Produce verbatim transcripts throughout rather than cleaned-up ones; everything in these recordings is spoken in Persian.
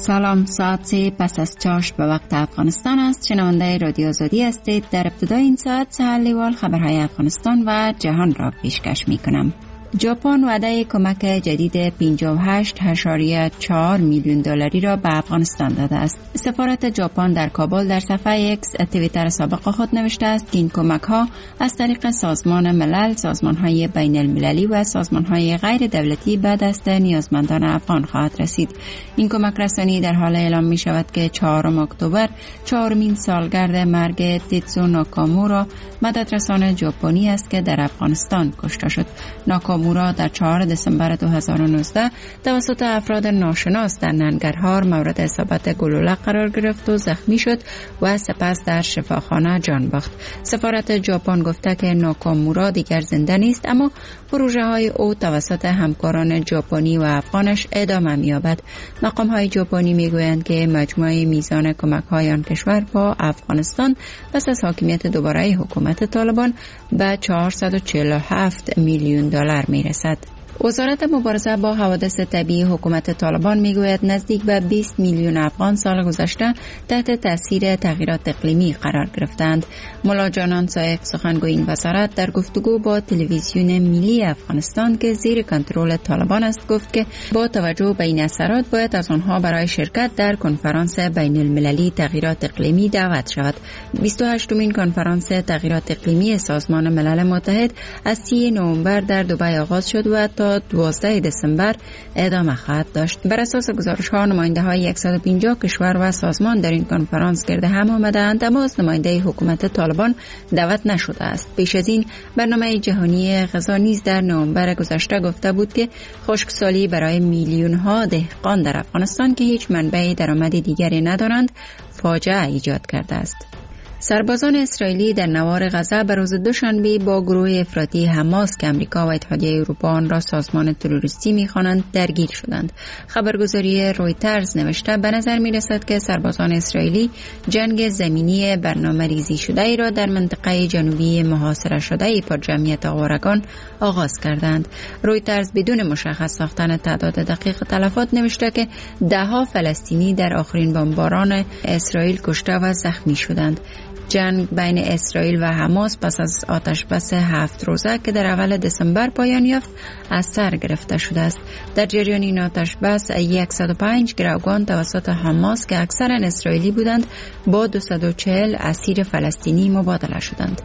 سلام، ساعت سه پس از چاشت به وقت افغانستان است. شنونده رادیو آزادی هستید. در ابتدای این ساعت سه‌لیوال خبرهای افغانستان و جهان را پیشکش می کنم. ژاپن وعده کمک جدید پنجاه و هشت ممیز چهار میلیون دلاری را به افغانستان داده است. سفارت ژاپن در کابل در صفحه ایکس توییتر سابق خود نوشته است که این کمک ها از طریق سازمان ملل، سازمان های بین المللی و سازمان های غیر دولتی به دست نیازمندان افغان خواهد رسید. این کمک رسانی در حال اعلام می شود که چهارم اکتبر چهارمین سالگرد مرگ تیتسو ناکامورا، مددرسان ژاپنی است که در افغانستان کشته شد. ناکامورا در چهارم دسامبر دو هزار و نوزده توسط افراد ناشناس در ننگرهار مورد اصابت گلوله قرار گرفت و زخمی شد و سپس در شفاخانه جان باخت. سفارت ژاپن گفته که ناکامورا دیگر زنده نیست، اما پروژه های او توسط همکاران ژاپنی و افغانش ادامه می‌یابد. مقام های ژاپنی میگویند که مجموع میزان کمک های آن کشور با افغانستان پس از حاکمیت دوباره حکومت طالبان به چهارصد و چهل و هفت میلیون دلار میرسد. وزارت مبارزه با حوادث طبیعی حکومت طالبان میگوید نزدیک به بیست میلیون افغان سال گذشته تحت تاثیر تغییرات اقلیمی قرار گرفتند. ملا جانان سایق سخنگوی این وزارت در گفتگو با تلویزیون ملی افغانستان که زیر کنترل طالبان است گفت که با توجه به این اثرات باید از آنها برای شرکت در کنفرانس بین المللی تغییرات اقلیمی دعوت شود. بیست و هشتمین کنفرانس تغییرات اقلیمی سازمان ملل متحد از سی نوامبر در دبی آغاز شد و تا دوازده دسامبر ادامه خواهد داشت. بر اساس گزارش ها نماینده های صد و پنجاه کشور و سازمان در این کنفرانس گرد هم آمدند، اما از نماینده حکومت طالبان دعوت نشده است. پیش از این برنامه جهانی غذا نیز در نوامبر گذشته گفته بود که خشکسالی برای میلیون ها دهقان در افغانستان که هیچ منبع درآمد دیگری ندارند فاجعه ایجاد کرده است. سربازان اسرائیلی در نوار غزه به روز دوشنبه با گروه افراطی حماس که امریکا و اتحادیه اروپا آن را سازمان تروریستی می‌خوانند درگیر شدند. خبرگزاری رویترز نوشته به نظر می‌رسد که سربازان اسرائیلی جنگ زمینی برنامه‌ریزی شده ای را در منطقه جنوبی محاصره شده پرجمعیت آوارگان آغاز کردند. رویترز بدون مشخص ساختن تعداد دقیق تلفات نوشته که ده‌ها فلسطینی در آخرین بمباران اسرائیل کشته و زخمی شدند. جنگ بین اسرائیل و حماس پس از آتش بس هفت روزه که در اول دسامبر پایان یافت از سر گرفته شده است. در جریان این آتش بس صد و پنج گروگان توسط حماس که اکثرا اسرائیلی بودند با دویست و چهل اسیر فلسطینی مبادله شدند.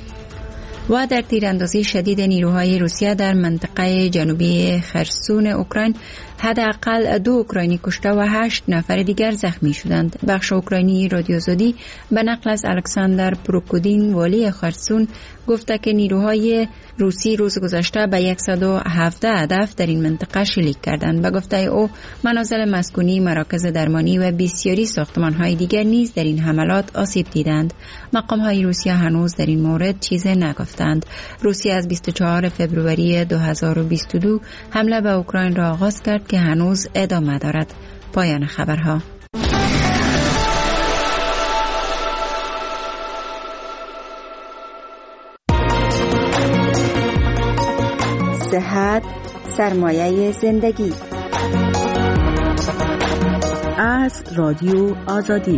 و در تیراندازی شدید نیروهای روسیه در منطقه جنوبی خرسون اوکراین حداقل دو اوکراینی کشته و هشت نفر دیگر زخمی شدند. بخش اوکراینی رادیو آزادی به نقل از الکساندر پروکودین والی خرسون گفته که نیروهای روسی روز گذشته به صد و هفده هدف در این منطقه شلیک کردند. به گفته او منازل مسکونی، مراکز درمانی و بسیاری ساختمان‌های دیگر نیز در این حملات آسیب دیدند. مقام‌های روسیه هنوز در این مورد چیزی نگفتند. روسیه از بیست و چهارم فوریه دو هزار و بیست و دو حمله به اوکراین را آغاز کرد که هنوز ادامه دارد. پایان خبرها. صحت سرمایه زندگی از رادیو آزادی.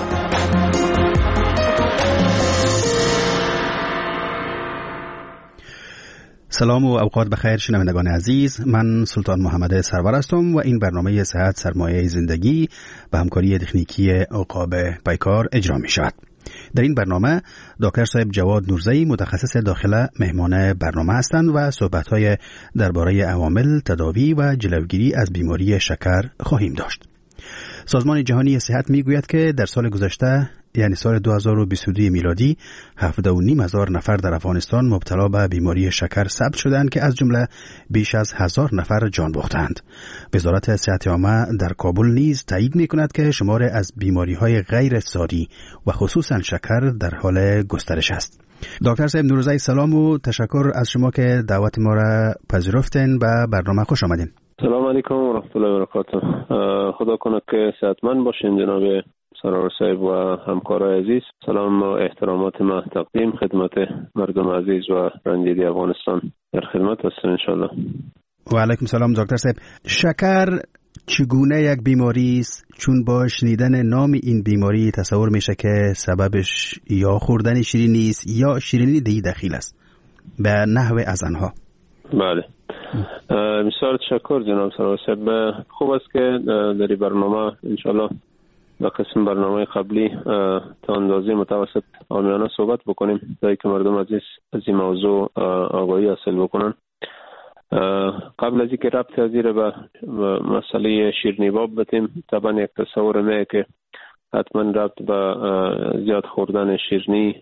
سلام و اوقات بخیر شنوندگان عزیز، من سلطان محمد سرور هستم و این برنامه صحت سرمایه زندگی به همکاری تکنیکی عقاب پیکار اجرا می شود. در این برنامه دکتر صاحب جواد نورزی متخصص داخله مهمان برنامه هستند و صحبت‌های درباره عوامل تداوی و جلوگیری از بیماری شکر خواهیم داشت. سازمان جهانی صحت میگوید که در سال گذشته یعنی سال دو هزار و بیست و دو میلادی هفده و نیم هزار نفر در افغانستان مبتلا به بیماری شکر ثبت شدند که از جمله بیش از هزار نفر جان باختند. وزارت صحت عامه در کابل نیز تایید میکند که شمار از بیماری‌های غیر ساری و خصوصا شکر در حال گسترش است. دکتر صاحب نورزی سلام و تشکر از شما که دعوت ما را پذیرفتین و برنامه خوش آمدین. سلام علیکم و رحمت الله و برکاته. خدا کنه که صحتمند باشین جناب سرور صاحب و همکارای عزیز. سلام و احترامات ما تقدیم خدمت مردم عزیز و رنجیده افغانستان. در خدمت هستم ان شاء الله. و علیکم سلام دکتر صاحب. شکر چگونه یک بیماری است؟ چون با شنیدن نام این بیماری تصور میشه که سببش یا خوردن شیرینی است یا شیرینی دی داخل است. به نحو از آنها. بله. بسیار تشکر جناب سرور صاحب. خوب است که در برنامه انشالله به قسم برنامه قبلی تا اندازه متوسط عامیانه صحبت بکنیم تا که مردم عزیز از این موضوع آگاهی حاصل بکنن. قبل از اینکه ربط از این به مسئله شیرینی باب بتیم، طبعا یک تصور میه که حتما ربط به زیاد خوردن شیرینی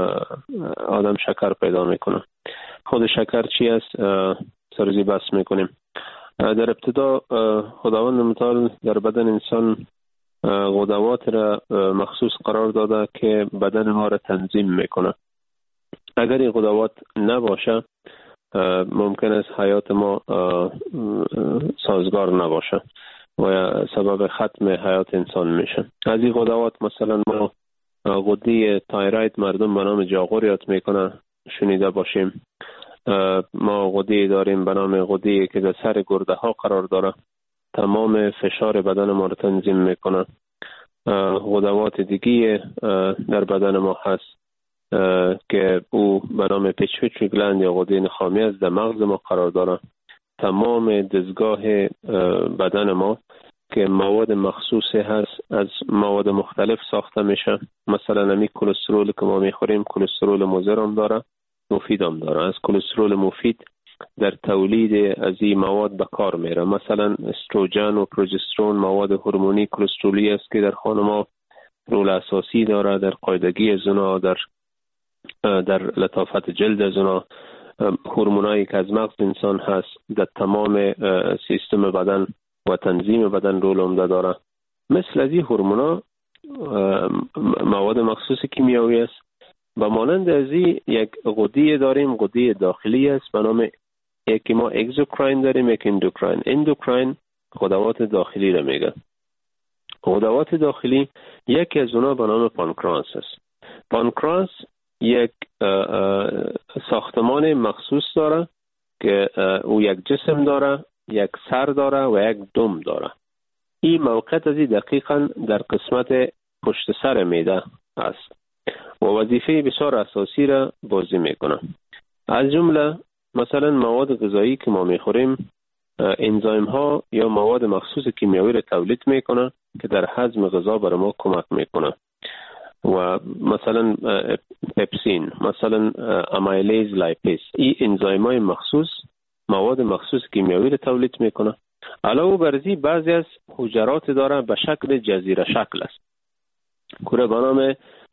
آدم شکر پیدا میکنه. خود شکر چی است سرزی بحث میکنیم. در ابتدا خداوند متعال در بدن انسان غدوات را مخصوص قرار داده که بدن ما را تنظیم میکنه. اگر این غدوات نباشه ممکن است حیات ما سازگار نباشه و سبب ختم حیات انسان میشه. از این غدوات مثلا ما غده تایروید مردم به نام جاغور یاد میکنه شنیده باشیم. ما غده داریم به نام غده که در سر گرده ها قرار داره، تمام فشار بدن ما رو تنظیم میکنه. غدوات دیگه در بدن ما هست که او به نام پیچویچری گلند یا غده نخامی از در مغز ما قرار داره. تمام دستگاه بدن ما که مواد مخصوصی هست از مواد مختلف ساخته میشه. مثلا همی کلسترول که ما میخوریم کلسترول مضر هم داره، مفید هم داره. از کلسترول مفید در تولید از این مواد به کار میره. مثلا استروژن و پروژسترون مواد هورمونی کلسترولی است که در خانم رول اساسی داره در قاعدگی زنا، در در لطافت جلد زنا. هورمونایی که از مغز انسان هست در تمام سیستم بدن و تنظیم بدن رول عمده داره. مثل از این هورمونا مواد مخصوص کیمیایی است. و مانند از این یک غده داریم، غده داخلی است به نام یکی ما اگزوکراین داریم، یک اندوکراین. اندوکراین غدوات داخلی را میگه. غدوات داخلی یکی از اونا به نام پانکراس است. پانکراس یک ساختمان مخصوص داره که او یک جسم داره، یک سر داره و یک دم داره. این موقعیت از دقیقاً در قسمت پشت سر معده است و وظیفه بسیار اساسی را بازی میکنه. از جمله مثلا مواد غذایی که ما میخوریم انزایم ها یا مواد مخصوص کیمیایی را تولید میکنه که در هضم غذا برای ما کمک میکنه. و مثلا پپسین، مثلا امیلیز لایپیز، این انزایم های مخصوص مواد مخصوص کیمیایی را تولید میکنه. علاوه بر ازی بعضی از حجرات داره به شکل جزیره شکل است که به نام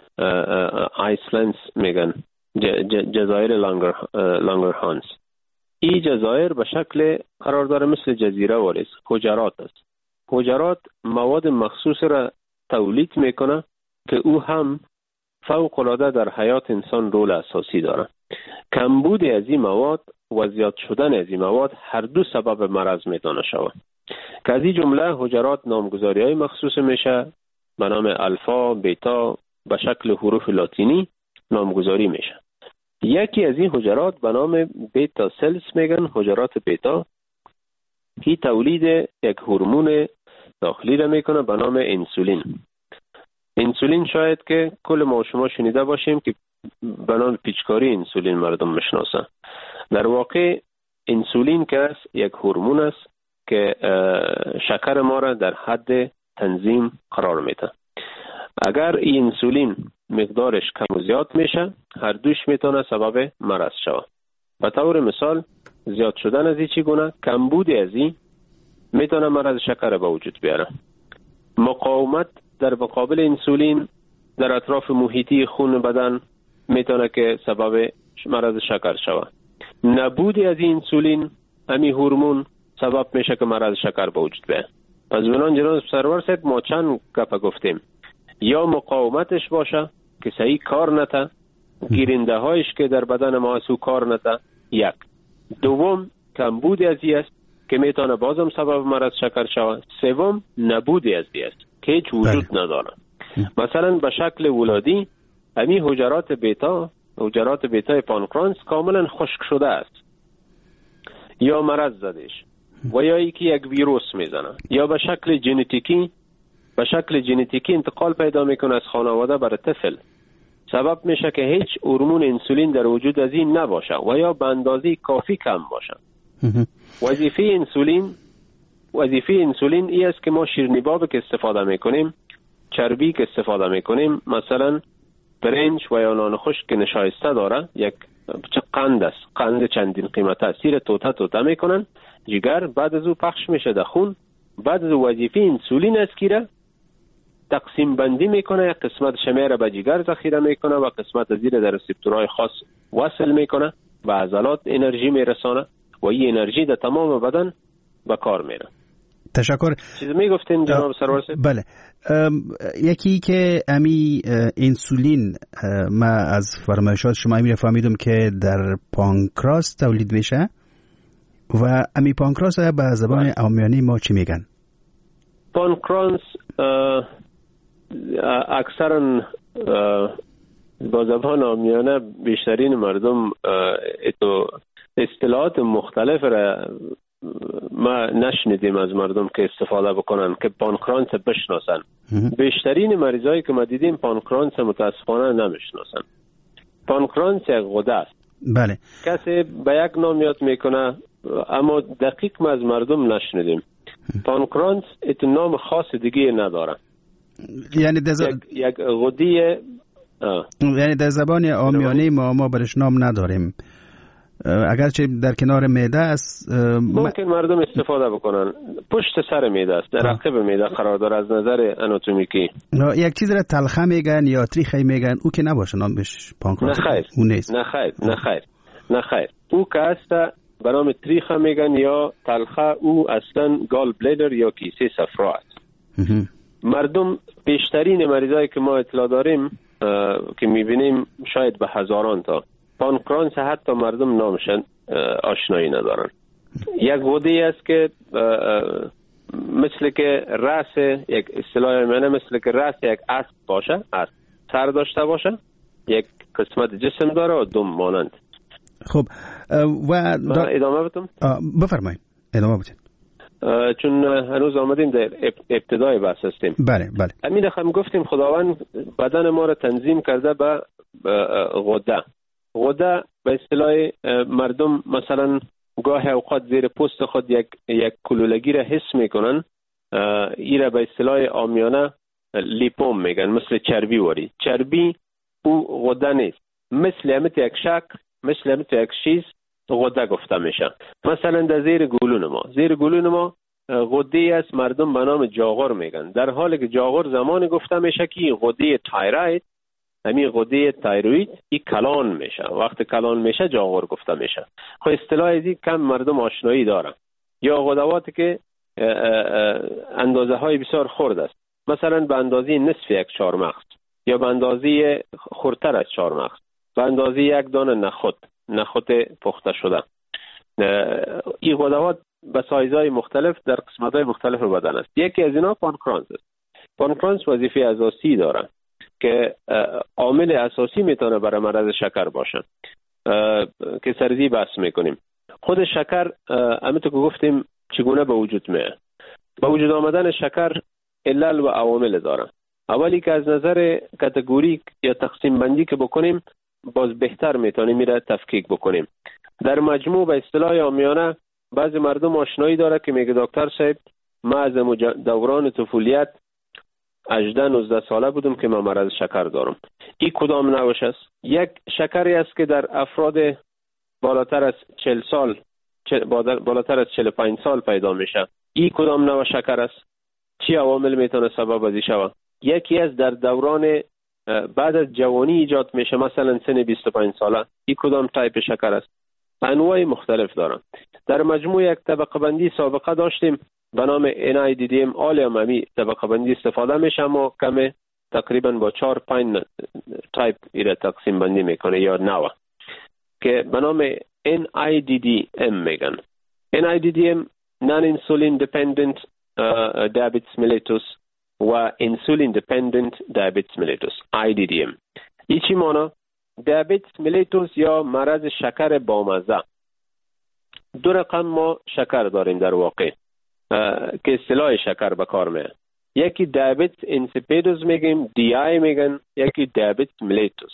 آیسلندز میگن، جزایر لانگر لانگرهانس. این جزایر به شکل قرار داره مثل جزیره واریست، حجرات است. حجرات مواد مخصوص را تولید میکنه که او هم فوق العاده در حیات انسان رول اساسی داره. کمبود از این مواد و زیاد شدن از این مواد هر دو سبب مرض میتونه شود. که از این جمله حجرات نامگذاری های مخصوص میشه به نام الفا، بیتا به شکل حروف لاتینی نامگذاری میشه. یکی از این حجرات به نام بیتا سلز میگن، حجرات بیتا. هی تولید یک هورمون داخلی را میکنه به نام انسولین. انسولین شاید که کل ما شما شنیده باشیم که به نام پیچکاری انسولین مردم میشناسه. در واقع انسولین که است یک هورمون است که شکر ما را در حد تنظیم قرار میده. اگر این انسولین مقدارش کم و زیاد میشه هر دوش میتونه سبب مرض شود. به طور مثال زیاد شدن از این چگونه؟ کمبود از این میتونه مرض شکر به وجود بیاره. مقاومت در مقابل انسولین در اطراف محیطی خون بدن میتونه که سبب مرض شکر شود. نبود از این انسولین همین هورمون سبب میشه که مرض شکر به وجود بیاره. پس بنان جناب سرور صاحب ما چند گپ گفتیم. یا مقاومتش باشه که صحیح کار نته، گیرنده هایش که در بدن ما هست کار نته. یک. دوم کمبود از این است که میتونه بازم سبب مرض شکر شود. سوم نبود از این است که هیچ وجود نداره. مثلا به شکل ولادی همین حجرات بیتا، حجرات بیتا پانکراس کاملا خشک شده است یا مرض زدهش. و یا یکی یک ویروس میزنه یا به شکل ژنتیکی به شکل ژنتیکی انتقال پیدا میکنه از خانواده بر طفل، سبب میشه که هیچ هورمون انسولین در وجود از این نباشه و یا به اندازه کافی کم باشه. وظیفه انسولین وظیفه انسولین ای است که ما شیرینی که استفاده میکنیم، چربی که استفاده میکنیم، مثلا برنج و یا نان خشک که نشایسته داره، یک چه قند است، قند چندین قیمته، سیر توته توته میکنن جگر، بعد از او پخش میشه در خون، بعد از وظیفه انسولین است که تقسیم بندی میکنه، یک قسمت شمیر به جگر ذخیره میکنه و قسمت زیر در رسپتورهای خاص وصل میکنه و عضلات انرژی میرسانه و این انرژی در تمام بدن به کار میره. تشکر. چیز میگفتین جناب سرور صاحب؟ بله. یکی که امی انسولین، ما از فرمایشات شما امی فهمیدم که در پانکراس تولید میشه و امی پانکراس به زبان عامیانه ما چی میگن؟ پانکراس اکثرا با زبان عامیانه بیشترین مردم اصطلاحات مختلف را ما نشنیدیم از مردم که استفاده بکنن که پانکرانس بشناسن. بیشترین مریضایی که ما دیدیم پانکرانس متاسفانه نمیشناسن. پانکرانس یک غده است. بله. کسی به یک نام یاد میکنه اما دقیق ما از مردم نشنیدیم. پانکرانس ات نام خاص دیگه نداره. یعنی دز... یک, یک غده یعنی در زبان عامیانه ما ما برش نام نداریم، اگرچه در کنار معده است. ممکن مردم استفاده بکنن. پشت سر معده است، در عقب معده قرار داره از نظر اناتومیکی. یک چیز را تلخه میگن یا تریخه میگن، او که نباشه نامش پانکراس. نه خیر. او نیست. نه خیر. نه خیر. نه خیر. او که است به نام تریخه میگن یا تلخه، او اصلا گال بلیدر یا کیسه صفرا است. مردم بیشترین مریضایی که ما اطلاع داریم که میبینیم شاید به هزاران تا پانکرانس حتی مردم نامشن آشنایی ندارن. یک غده است که مثل که راس، یک اصطلاح منه مثل که راس یک اسب باشه، اسب سر داشته باشه، یک قسمت جسم داره و دم مانند. خب و دا... ادامه بدم؟ بفرمایید ادامه بدید. چون هنوز آمدیم در ابتدای بحث هستیم. بله بله. همین هم گفتیم خداوند بدن ما را تنظیم کرده به غده. غده به اصطلاح مردم مثلا گاه اوقات زیر پوست خود یک یک کلولگی را حس میکنن، این را به اصطلاح عامیانه لیپوم میگن، مثل چربی واری. چربی او غده نیست، مثل همت یک شکل، مثل همت یک چیز غده گفته میشه. مثلا در زیر گلون ما، زیر گلون ما غده است، مردم به نام جاغور میگن، در حالی که جاغور زمان گفته میشه که غده تایروید، همین غده تایروید ای کلان میشه، وقت کلان میشه جاغور گفته میشه. خب اصطلاح ازی کم مردم آشنایی دارن. یا غدواتی که اندازه های بسیار خرد است، مثلا به اندازه نصف یک چهارمغز یا به اندازه خردتر از چهارمغز، به اندازه یک دانه نخود نخود پخته شده. این غدوات به سایزهای مختلف در قسمت‌های مختلف بدن است. یکی از اینا پانکرانس است. پانکرانس وظیفه اساسی داره که عامل اساسی میتونه برای مرض شکر باشه که سردی بحث میکنیم. خود شکر همونطور که گفتیم چگونه به وجود میاد. به وجود آمدن شکر علل و عوامل داره. اولی که از نظر کاتگوری یا تقسیم بندی که بکنیم باز بهتر میتونیم میره تفکیک بکنیم. در مجموع به اصطلاح عامیانه بعضی مردم آشنایی داره که میگه دکتر صاحب ما از دوران طفولیت هجده نوزده ساله بودم که من مرض شکر دارم. این کدام نوعش است؟ یک شکری است که در افراد بالاتر از چهل سال بالاتر از چهل و پنج سال پیدا میشه. این کدام نوع شکر است؟ چی عوامل میتونه سبب ازی شود؟ یکی از در دوران بعد از جوانی ایجاد میشه، مثلا سن بیست و پنج ساله. این کدام تایپ شکر است؟ انواع مختلف دارن. در مجموع یک طبقه بندی سابقه داشتیم به نام ان آی دی دی ام. عالم همی طبقه بندی استفاده میشه اما کمه تقریبا با چهار پنج تایپ ایره تقسیم بندی میکنه یا نوع که به نام ان آی دی دی ام میگن. ان آی دی دی ام نان انسولین دیپندنت دیابتیس میلیتوس و انسولین دیپندنت دیابتیس میلیتوس آی دی دی ام. این چی مانا؟ دیابتیس میلیتوس یا مرض شکر بامزه. دو رقم ما شکر داریم در واقع که اصطلاح شکر به کار میاد. یکی دیابت اینسیپیدوس میگیم، دی آی میگن، یکی دیابت ملیتوس.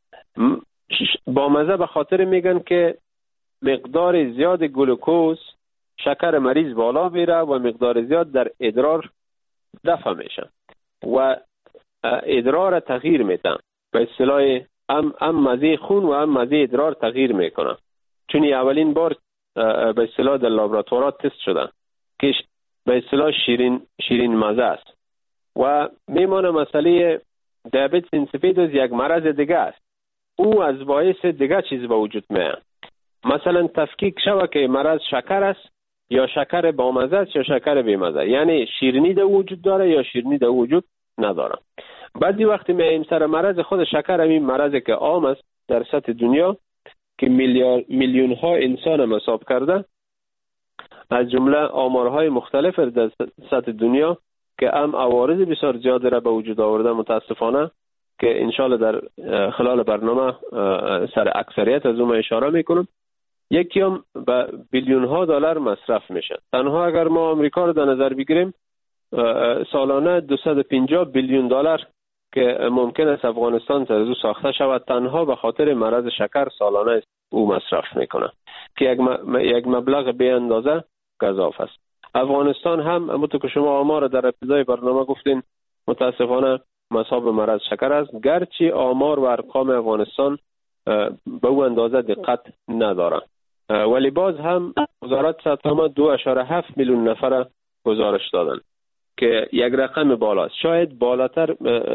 با مزه به خاطر میگن که مقدار زیاد گلوکوز شکر مریض بالا میره و مقدار زیاد در ادرار دفع میشه و ادرار تغییر میده. به اصطلاح هم هم مزه خون و هم مزه ادرار تغییر میکنه، چون اولین بار به اصطلاح در لابراتوارات تست شده که به اصطلاح شیرین شیرین مزه است. و میمانه مسئله دیابت اینسیپیدوس یک مرض دیگه است. او از باعث دیگه چیز به وجود میاد. مثلا تفکیک شوه که مرض شکر است یا شکر با مزه است یا شکر بی مزه، یعنی شیرینی در وجود داره یا شیرینی در وجود نداره. بعضی وقتی میایم سر مرض خود شکر، همین مرضی که عام است در سطح دنیا که میلیار میلیون ها انسان هم حساب کرده، از جمله آمارهای مختلف در سطح دنیا که هم عوارض بسیار زیاد را به وجود آورده متاسفانه، که انشالله در خلال برنامه سر اکثریت از اون اشاره میکنم. یکی هم به بیلیون ها دلار مصرف میشه. تنها اگر ما آمریکا رو در نظر بگیریم، سالانه دویست و پنجاه بیلیون دلار که ممکن است افغانستان سر از او ساخته شود، تنها به خاطر مرض شکر سالانه او مصرف میکنه که یک یک مبلغ بی اندازه گزاف است. افغانستان هم همونطور که شما آمار در ابتدای برنامه گفتین متاسفانه مصاب مرض شکر است، گرچه آمار و ارقام افغانستان به او اندازه دقت نداره، ولی باز هم وزارت صحت دو اشاره هفت میلیون نفر گزارش دادن که یک رقم بالاست. شاید بالاتر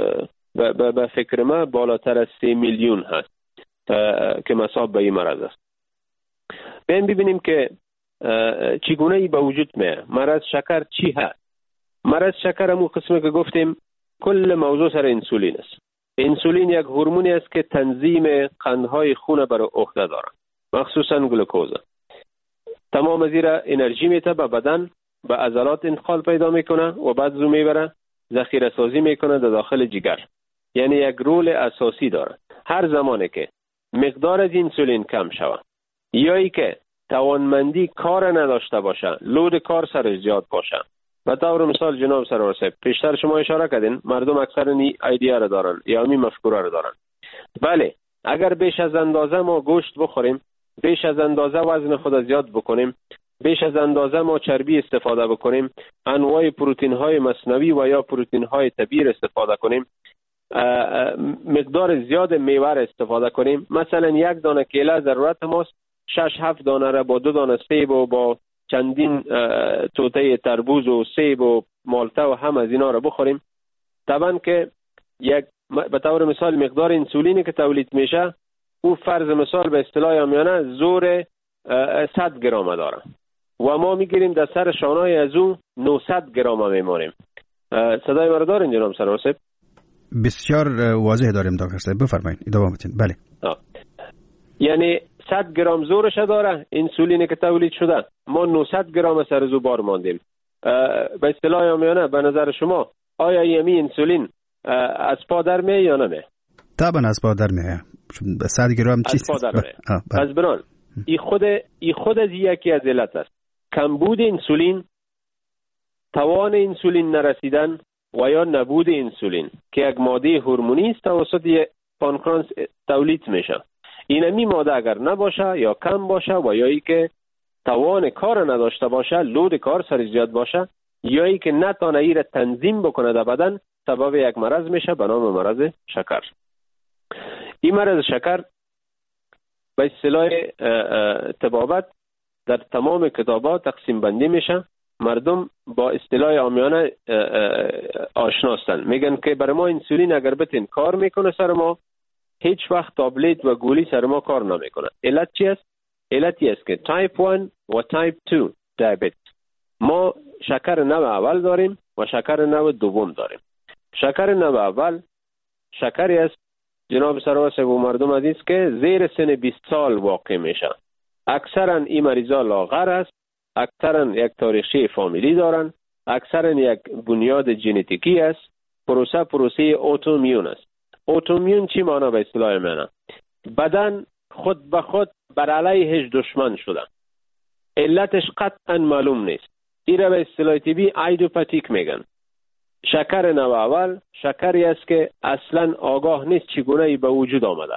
به فکر ما بالاتر از سه میلیون هست که مصاب به این مرض است. بین ببینیم که چگونه ای به وجود میاد. مرض شکر چی هست؟ مرض شکر همون قسمی که گفتیم کل موضوع سر انسولین است. انسولین یک هورمونی است که تنظیم قندهای خون بر عهده داره، مخصوصا گلوکوز. تمام زیرا انرژی میته به بدن، به عضلات انتقال پیدا میکنه و بعد زو میبره ذخیره سازی میکنه در داخل جگر. یعنی یک رول اساسی داره. هر زمانی که مقدار از انسولین کم شود یا ای که توانمندی کار نداشته باشه، لود کار سر زیاد باشه، به طور مثال جناب سرور صاحب پیشتر شما اشاره کردین مردم اکثر این ایده را دارن یا می مفکوره را دارن. بله، اگر بیش از اندازه ما گوشت بخوریم، بیش از اندازه وزن خود زیاد بکنیم، بیش از اندازه ما چربی استفاده بکنیم، انواع پروتئین های مصنوعی و یا پروتئین های طبیعی استفاده کنیم، مقدار زیاد میوه استفاده کنیم، مثلا یک دانه کیله ضرورت ماست، شش هفت دانه را با دو دانه سیب و با چندین توته تربوز و سیب و مالته و هم از اینا را بخوریم، طبعا که یک به طور مثال مقدار انسولینی که تولید میشه او فرض مثال به اصطلاح عامیانه زور صد گرم داره و ما میگیریم در سر شانهای از او نهصد گرم میمونیم. صدای مرا دارین جناب سرور صاحب؟ بسیار واضح داریم دکتر صاحب، بفرمایید ادامه بدین. بله. آه. یعنی صد گرم زورش داره انسولینی که تولید شده، ما نهصد گرم سر زو بار ماندیم. به اصطلاح عامیانه به نظر شما آیا یمی انسولین از پا در میه یا نمیه؟ طبعا از پا در میه. صد گرم چیست؟ از پا در میه. از بران ای خود ای خود از یکی از علت است. کمبود انسولین، توان انسولین نرسیدن و یا نبود انسولین که یک ماده هورمونی است توسط پانکراس تولید میشه. اینمی ماده اگر نباشه یا کم باشه و یا ای که توان کار نداشته باشه، لود کار سر زیاد باشه، یا ای که نتانه ای را تنظیم بکنه در بدن، سبب یک مرض میشه به نام مرض شکر. این مرض شکر به اصطلاح طبابت در تمام کتابات تقسیم بندی میشه. مردم با اصطلاح عامیانه آشناستن، میگن که برای ما انسولین اگر بتین کار میکنه سر ما، هیچ وقت تابلت و گولی سر ما کار نمیکنه. علت چی است؟ علتی است که تایپ یک و تایپ دو دیابت، ما شکر نوع اول داریم و شکر نوع دوم داریم. شکر نوع اول شکری است جناب سرور صاحب و مردم عزیز که زیر سن بیست سال واقع میشه. اکثرا این مریضا لاغر است، اکثرا یک تاریخچه فامیلی دارن، اکثرا یک بنیاد ژنتیکی است. پروسه پروسه اوتومیون است. اوتومیون چی معنی به اصطلاح منه؟ بدن خود به خود بر علیهش دشمن شده. علتش قطعا معلوم نیست. این را به اصطلاح طبی ایدیوپاتیک میگن. شکر نوع اول شکری است که اصلا آگاه نیست چگونه ای به وجود آمده.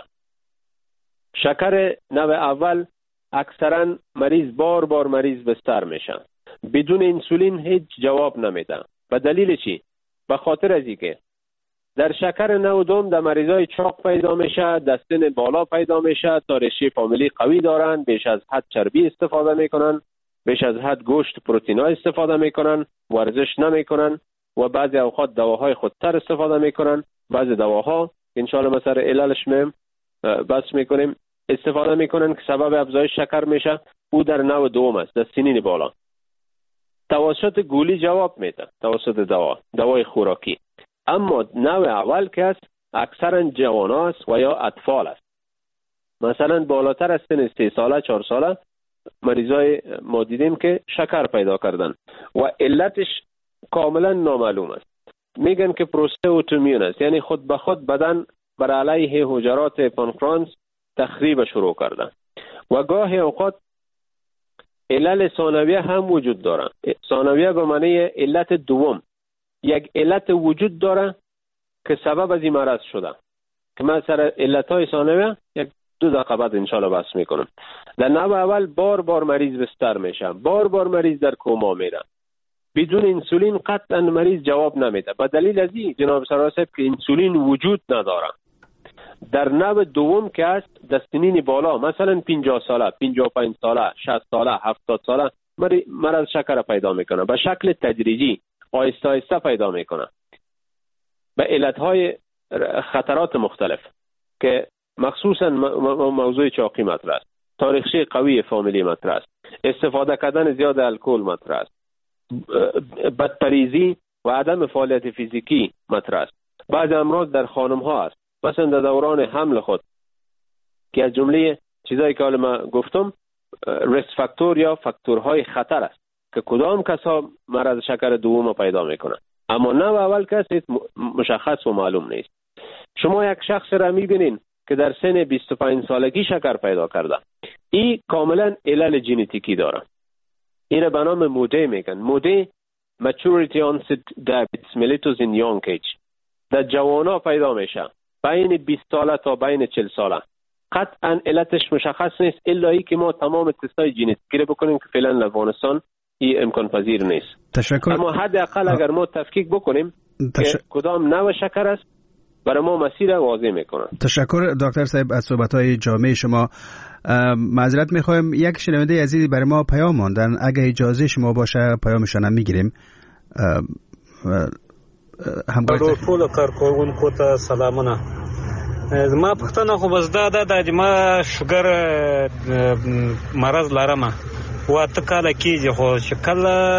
شکر نوع اول اکثرا مریض بار بار مریض بستر میشه، بدون انسولین هیچ جواب نمیده. به دلیل چی؟ به خاطر از اینکه در شکر نوع دوم در مریضای چاق پیدا میشه، دستن بالا پیدا میشه، تاریخی فامیلی قوی دارن، بیش از حد چربی استفاده میکنن، بیش از حد گوشت پروتئین استفاده میکنن، ورزش نمیکنن و بعضی اوقات دواهای خودتر استفاده میکنن. بعضی دواها انشالله مثلا علالش میم بس میکنیم استفاده میکنن که سبب افزایش شکر میشه. او در نوع دوم است، در سنین بالا. توسط گولی جواب میده، توسط دوا دوای خوراکی. اما نوع اول که است اکثرا جوان است و یا اطفال است. مثلا بالاتر از سن سه ساله چهار ساله مریضای ما دیدیم که شکر پیدا کردن و علتش کاملا نامعلوم است. میگن که پروسه اوتومیون است، یعنی خود به خود بدن بر علیه حجرات پانکرانس تخریب شروع کردن. و گاهی اوقات علل ثانویه هم وجود داره. ثانویه به معنی علت دوم، یک علت وجود داره که سبب از این مرض شده که من سر علتهای ثانویه یک دو دقیقه بعد انشالله بحث میکنم. در نوع اول بار بار مریض بستر میشه، بار بار مریض در کوما میره، بدون انسولین قطعا مریض جواب نمیده. به دلیل از این جناب سرور صاحب که انسولین وجود نداره. در نوع دوم که است در سنین بالا، مثلا پنجاه ساله، پنجاه و پنج ساله، شصت ساله، هفتاد ساله مرض شکر پیدا میکنه. به شکل تدریجی آهسته آهسته پیدا میکنه به علتهای خطرات مختلف که مخصوصا موضوع چاقی مطرح است، تاریخچه قوی فامیلی مطرح است، استفاده کردن زیاد الکل مطرح است، بدپریزی و عدم فعالیت فیزیکی مطرح است. بعض امراض در خانم ها است، مثلا در دوران حمل خود که از جمله چیزایی که حالا ما گفتم ریسک فاکتور یا فاکتورهای خطر است که کدام کسا مرض شکر دوم پیدا میکنه. اما نوع اول کسی مشخص و معلوم نیست. شما یک شخص را میبینین که در سن بیست و پنج سالگی شکر پیدا کرده، این کاملا علل ژنتیکی داره. این به نام موده میگن. موده maturity onset diabetes mellitus in young age در جوانا پیدا میشه، بین بیست ساله تا بین چهل ساله. قطعا علتش مشخص نیست الا ای که ما تمام تستای ژنتیکی رو بکنیم که فعلا در افغانستان این امکان پذیر نیست. تشکر. اما حداقل اگر ما تفکیک بکنیم تش... که کدام نوع شکر است برای ما مسیر واضح میکنه. تشکر دکتر صاحب از صحبت‌های جامع شما. معذرت میخوایم یک شنونده عزیزی برای ما پیام ماندن، اگه اجازه شما باشه پیامشون هم میگیریم. همکار ټول کارکونکو ته سلامونه. ما پښتنه خو بس دا دا د ما شوګر مرض لرم و ته کله کیږي خو شکل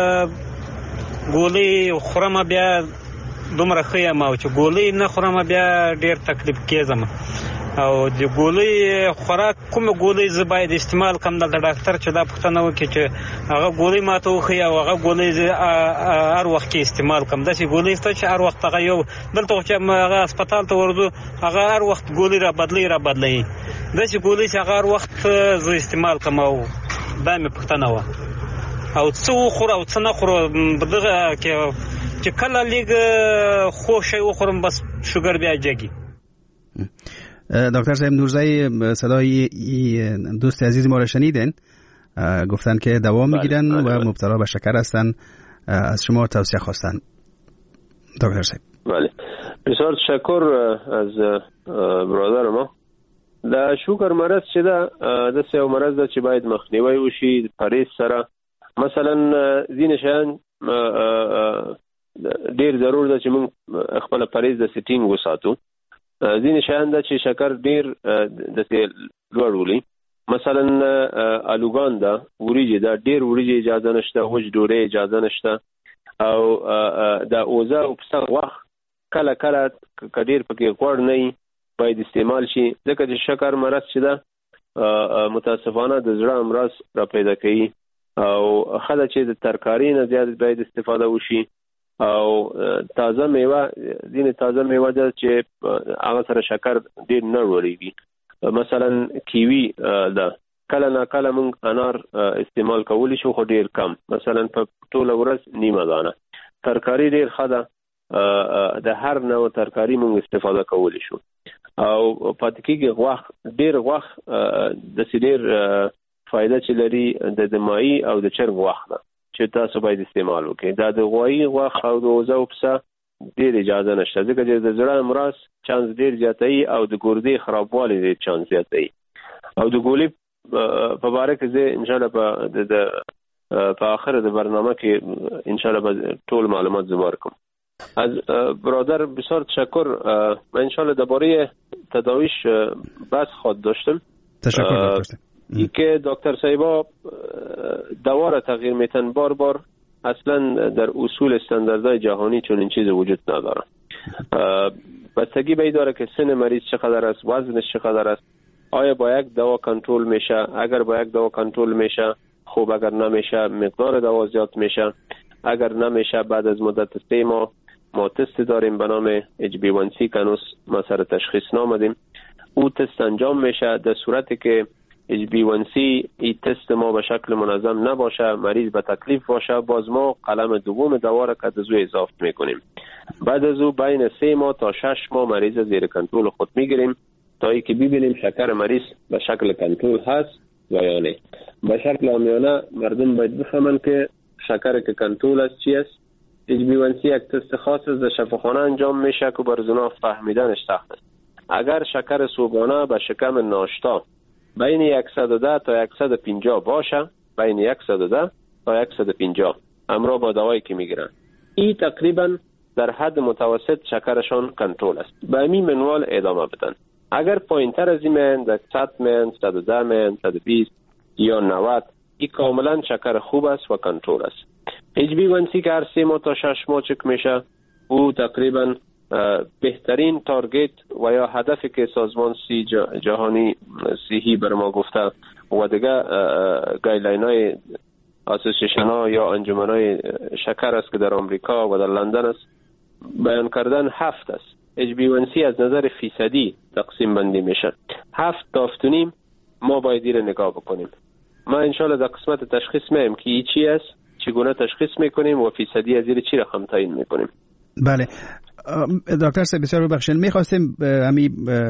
ګولې خورم بیا دومره ښه یم او چې ګولې نه خورم بیا ډېر تکلیف کېږم او د ګولې خوراک کومه ګولې زه باید استعمال کړم د ډاکټر چې دا پوښتنه وکړي چې هغه ګولې ماته وښیي او هغه ګولې زه هر وخت کې استعمال کړم. داسې ګولې شته چې هر وخت هغه یو دلته چې هغه هسپتال ته ورځو هغه هر وخت ګولې را بدلوي را بدلوي داسې ګولې چې هغه هر وخت زه استعمال کړم او دا مې پوښتنه وه او څه وخورو او څه نه خورو په دغه کې چې کله لږ خوږ شی وخورم بس شوګر بیا جګي. دکتر صاحب نورزایی صدای دوست عزیز ما را شنیدن، گفتن که دوا میگیرن و مبتلا به شکر هستن، از شما توصیه خواستن دکتر صاحب. بله بسیار تشکر از برادر ما. د شکر مرض چې دا د سیو مرض ده چې باید مخنیوي وشي پرهیز سره. مثلا ځینې شیان ډیر ضرور ده چې موږ خپل پرهیز د سټینګ وساتو. ځینې شیان ده چې شکر ډیر د لوړ ولي، مثلا الوګان ده، وریجې ده، ډیر وریجې اجازه نشته، وچ ډوډۍ اجازه نشته او د اوزه او پسه غوښه کله کله که ډیر پکې غوړ نه باید استعمال شي، ځکه چې شکر مرض چې ده متاسفانه د زړه امراض را پیدا کوي او خله چې د ترکاری نه زیات باید استفاده وشي او تازه میوه، ځینې تازه میوه ده چې هغه سره شکر ډیر نه لوړیږي. مثلا کیوي ده، کله نه کله موږ انار استعمال کولی شو، خو ډیر کم، مثلا په ټوله ورځ نیمه دانه. ترکاری ډیر ښه ده، د هر نوع ترکاری موږ استفاده کولی شو. او پاتې کېږي غوښ، ډیر غوښ د ډیر فائدہ چې لري د دمایي او د چرګ غوښ ده چې تاسو باید استعمال وکړئ. دا د غوایي غوښ او د وزه او پسه ډیر اجازه نشته، ځکه چې د زړه امراض چانس ډیر زیاتوي او د ګردې خرابوالی ډیر چانس زیاتوي. او د ګولې په باره کې زه ان شاء الله په د په آخر د برنامه کې ان شاء الله به ټول معلومات زبر کوم. از برادر بسیار تشکر. من ان شاء الله درباره تداویش بس خود داشتم. تشکر دکتر. که دکتر صاحبا دوا را تغییر میتن بار بار، اصلا در اصول استانداردهای جهانی چون این چیز وجود نداره. بستگی به این داره که سن مریض چقدر است، وزنش چقدر است، آیا با یک دوا کنترل میشه، اگر با یک دوا کنترل میشه خوب، اگر نمیشه مقدار دوا زیاد میشه، اگر نمیشه بعد از مدت سه ماه ما تست داریم به نام اچ بی وان سی که هنوز ما سر تشخیص نامدیم. او تست انجام میشه. در صورتی که اچ بی وان سی این تست ما به شکل منظم نباشه، مریض به تکلیف باشه، باز ما قلم دوم دوا را که از او اضافه میکنیم. بعد از او بین سه ماه تا شش ماه مریض زیر کنترل خود میگیریم تا ای که ببینیم شکر مریض به شکل کنترل هست یا نه. به شکل عامیانه مردم باید بفهمن که شکر که کنترل است چی است. اچ بی وان سی یک تست خاص است، در شفاخانه انجام میشه که بر زنا فهمیدنش سخت است. اگر شکر صبحانه به شکم ناشتا بین صد و ده تا صد و پنجاه باشه، بین صد و ده تا صد و پنجاه همراه با دوایی که میگیرن، این تقریبا در حد متوسط شکرشان کنترل است. به همین منوال ادامه بدن. اگر پایینتر از این در صد من، صد و ده من، صد و بیست یا نود، این کاملا شکر خوب است و کنترل است. اچ بی وان سی که هر سه ماه تا شش ماه چک میشه، او تقریبا بهترین تارگت و یا هدفی که سازمان سی جهانی صحی بر ما گفته و دیگه گایدلاین های اسوسییشن ها یا انجمن های شکر است که در آمریکا و در لندن است بیان کردن هفت است. اچ بی وان سی از نظر فیصدی تقسیم بندی میشه. هفت تا هفت و نیم ما باید رو نگاه بکنیم. ما انشالله در قسمت تشخیص میم که ای چی است، چگونه تشخیص میکنیم و فیصدی از این چی رقم تعیین میکنیم. بله دکتر صاحب بسیار ببخشید، میخواستیم همی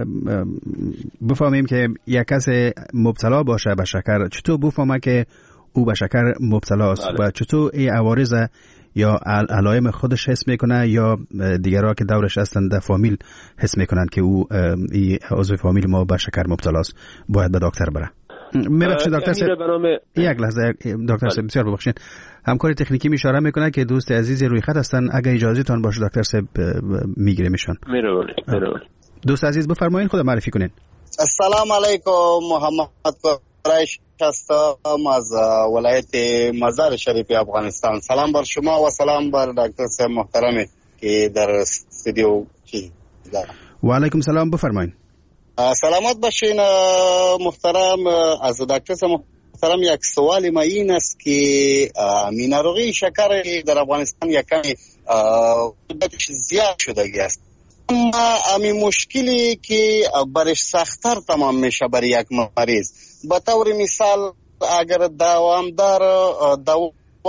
بفهمیم که یک کس مبتلا باشه به شکر چطور بفهمه که او به شکر مبتلا است و چطور این عوارض یا علائم خودش حس میکنه یا دیگرها که دورش هستند در فامیل حس میکنند که او این عضو فامیل ما به شکر مبتلا است، باید به دکتر بره. میبخشید دکتر صاحب یک لحظه دکتر صاحب بسیار ببخشید، همکار تکنیکی اشاره میکنه که دوست عزیز روی خط هستن، اگه اجازه تان باشه دکتر صاحب میگیره میشن. دوست عزیز بفرمایید، خود معرفی کنین. السلام علیکم، محمد قریش هستم از ولایت مزار شریف افغانستان. سلام بر شما و سلام بر دکتر صاحب محترم که در استودیو دارم. و علیکم سلام، بفرمایید. سلامت باشین محترم. از دکتر صاحب محترم یک سوال ما این است که میناروغی شکر در افغانستان یک کمی مدتش زیاد شده است، اما امی مشکلی که برش سخت‌تر تمام میشه برای یک مریض. به طور مثال اگر دوامدار دوا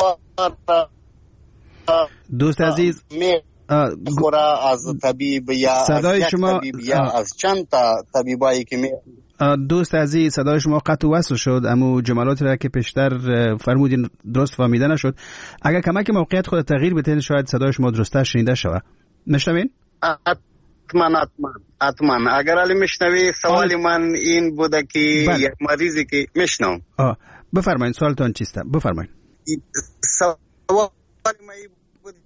دوست عزیز خوره از طبیب یا صدای از شما طبیب یا از چند تا طبیبایی که می دوست عزیز صدای شما قطع و وصل شد، اما جملاتی را که پیشتر فرمودین درست فهمیده نشد. اگر کمک موقعیت خود تغییر بدین شاید صدای شما درسته شنیده شود. میشنوین؟ حتما حتما حتما اگر علی میشنوی سوال من این بوده که بله. یک مریضی که میشنم. آه بفرمایید، سوالتون چیسته؟ بفرمایید. سوال من این بوده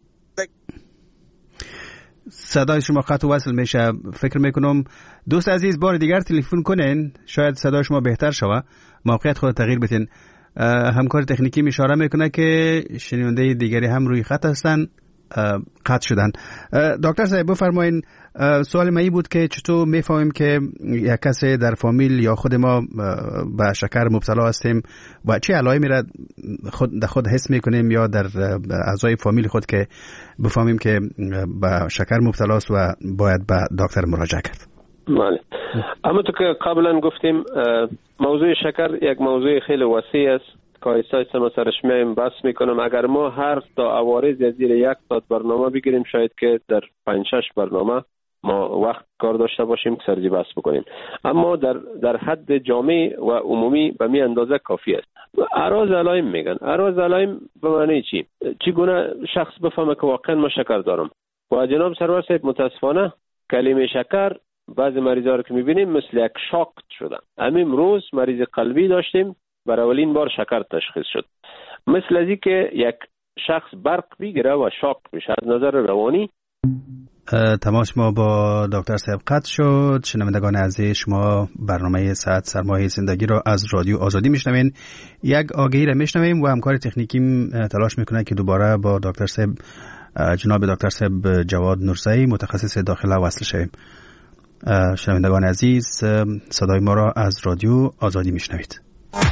صدای شما قطع و وصل میشه. فکر میکنم دوست عزیز بار دیگر تلفن کنین شاید صدای شما بهتر شود، موقعیت خود تغییر بدین. همکار تکنیکی اشاره میکنه که شنونده دیگری هم روی خط هستن قطع شدن. دکتر صاحب بفرمایید، سوال من این بود که چطور میفهمیم که یک کسی در فامیل یا خود ما به شکر مبتلا هستیم و چه علائمی را خود در خود حس میکنیم یا در اعضای فامیل خود که بفهمیم که به شکر مبتلا است و باید به دکتر مراجعه کرد. بله. اما تو که قبلا گفتیم موضوع شکر یک موضوع خیلی وسیع است که آیسته آیسته ما سرش میایم بحث میکنم. اگر ما هر تا عوارض از زیر یک ساعت برنامه بگیریم شاید که در پنج شش برنامه ما وقت کار داشته باشیم که سرزی بحث بکنیم، اما در در حد جامع و عمومی به می اندازه کافی است. اعراض علائم میگن. اعراض علائم به معنی چی؟ چگونه شخص بفهمه که واقعا ما شکر دارم؟ و جناب سرور صاحب متاسفانه کلمه شکر بعضی مریضا رو که میبینیم مثل یک شاک شدن. همین امروز مریض قلبی داشتیم برای اولین بار شکر تشخیص شد. مثل ازی که یک شخص برق بگیره و شاک بشه. از نظر روانی تماس ما با دکتر صاحب قطع شد. شنوندگان عزیز، شما برنامه صحت سرمایه زندگی را از رادیو آزادی میشنوین. یک آگهی را میشنویم و همکار تکنیکیم تلاش میکنه که دوباره با دکتر صاحب جناب دکتر صاحب جواد نورزئی متخصص داخله وصل شویم. شنوندگان عزیز، صدای ما را از رادیو آزادی میشنوید.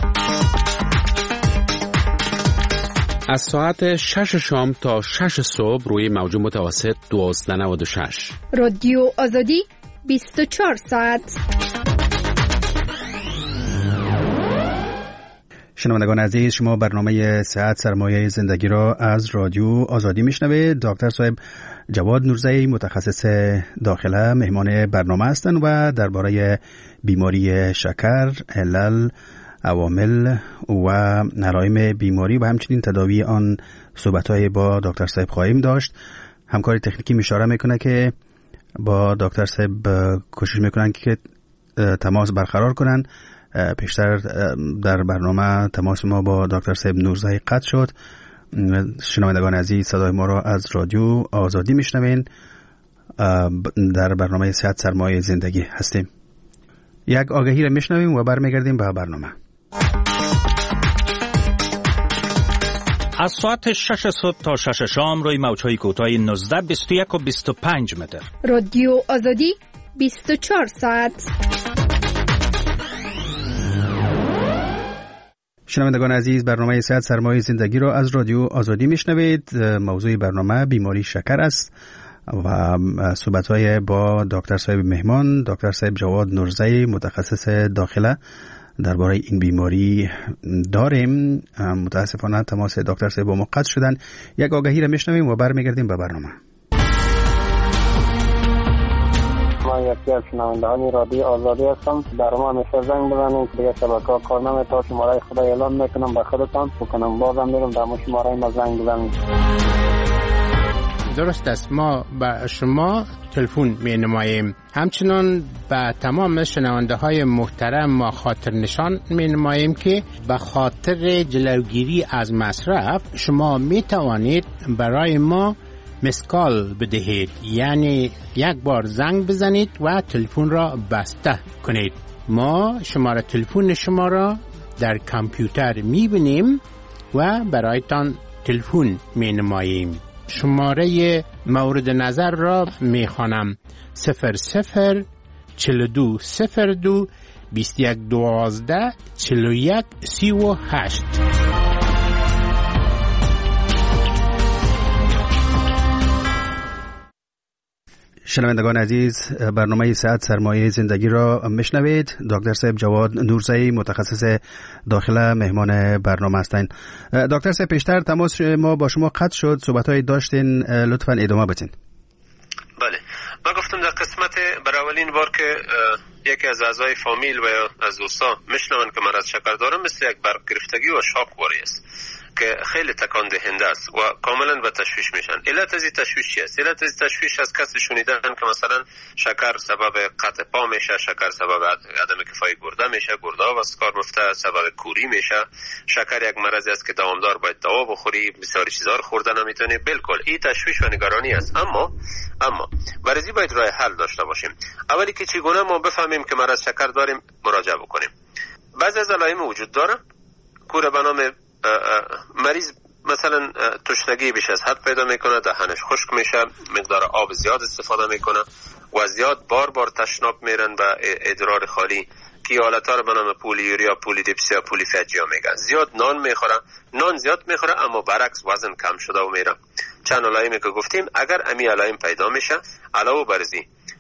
از ساعت شش شام تا شش صبح روی موج متوسط دوازده نود و شش. رادیو آزادی بیست و چهار ساعت. شنوندگان عزیز، شما برنامه صحت سرمایه زندگی را از رادیو آزادی میشنوید. دکتر صاحب جواد نورزئی متخصص داخله مهمان برنامه هستند و درباره بیماری شکر، علل، عوامل و علائم بیماری و همچنین تداوی آن صحبت‌های با دکتر صاحب خواهیم داشت. همکار تکنیکی اشاره میکنه که با دکتر صاحب کوشش میکنن که تماس برقرار کنن. پیشتر در برنامه تماس ما با دکتر صاحب نورزئی قطع شد. شنوندگان عزیز، صدای ما را از رادیو آزادی میشنوین. در برنامه صحت سرمایه زندگی هستیم. یک آگهی را میشنویم و برمیگردیم به برنامه. از ساعت شش صبح تا شش شام روی موج‌های کوتاه نوزده، بیست و یک و بیست و پنج متر. رادیو آزادی بیست و چهار ساعت. شنوندگان عزیز، برنامه صحت سرمایه زندگی را از رادیو آزادی میشنوید. موضوع برنامه بیماری شکر است و صحبت‌های با دکتر صاحب مهمان دکتر صاحب جواد نورزئی متخصص داخله درباره این بیماری داریم. متاسفانه تماس دکتر صاحب با ما قطع شدن. یک آگهی را میشنویم و برمیگردیم به برنامه. ما یکی از شنوندگان رادیو آزادی هستم. در ما همیشه زنگ بزنید. دیگه شبکه‌ها کار نمی‌کنه. شماره خدا اعلام میکنم به خودتان بکنم بازم میرم در ما شماره ما زنگ بزنید. درست است، ما به شما تلفن می نماییم. همچنان به تمام شنونده های محترم ما خاطر نشان می نماییم که به خاطر جلوگیری از مصرف شما می توانید برای ما مسکال بدهید، یعنی یک بار زنگ بزنید و تلفن را بسته کنید. ما شماره تلفن شما را در کامپیوتر می بینیم و برایتان تلفن می نماییم. شماره مورد نظر را می خوانم: صفر صفر چل دو صفر دو بیست یک دوازده چل و یک سی و هشت. شنوندگان عزیز، برنامه صحت سرمایه زندگی را میشنوید. دکتر صاحب جواد نورزئی متخصص داخله مهمان برنامه هستند. دکتر صاحب، پیشتر تماس ما با شما قطع شد، صحبت‌های داشتین، لطفاً ادامه بدین. بله، ما گفتم در قسمت برای اولین بار که یکی از اعضای فامیل و از دوستا میشنون که مرض شکر دارم، مثل یک برق گرفتگی و شاک واری است که خیلی تکان دهنده است و کاملا به تشویش میشن. علت از این تشویش چی است؟ علت از تشویش از کسی شنیدن که مثلا شکر سبب قطع پا میشه، شکر سبب عدم کفایی گرده میشه، گرده و کار مفته سبب کوری میشه، شکر یک مرضی است که دوامدار باید دوا بخوری، بسیاری چیزا رو خوردن نمیتونی. بالکل این تشویش و نگرانی است. اما اما برای باید راه حل داشته باشیم. اولی که چگونه ما بفهمیم که مرض شکر داریم، مراجعه بکنیم. بعضی از علائم وجود داره کوره به نام مریض مثلا تشنگی بیش از حد پیدا میکنه، دهنش خشک میشه، مقدار آب زیاد استفاده میکنه و زیاد بار بار تشناب میرن و ادرار خالی که حالتها رو به نام پولیوریا، پولیدیپسیا، پولیفاجیا میگن. زیاد نان میخوره، نان زیاد میخوره اما برعکس وزن کم شده و میره. چند علائمی که گفتیم، اگر امی علائم پیدا میشه، علاوه بر ازی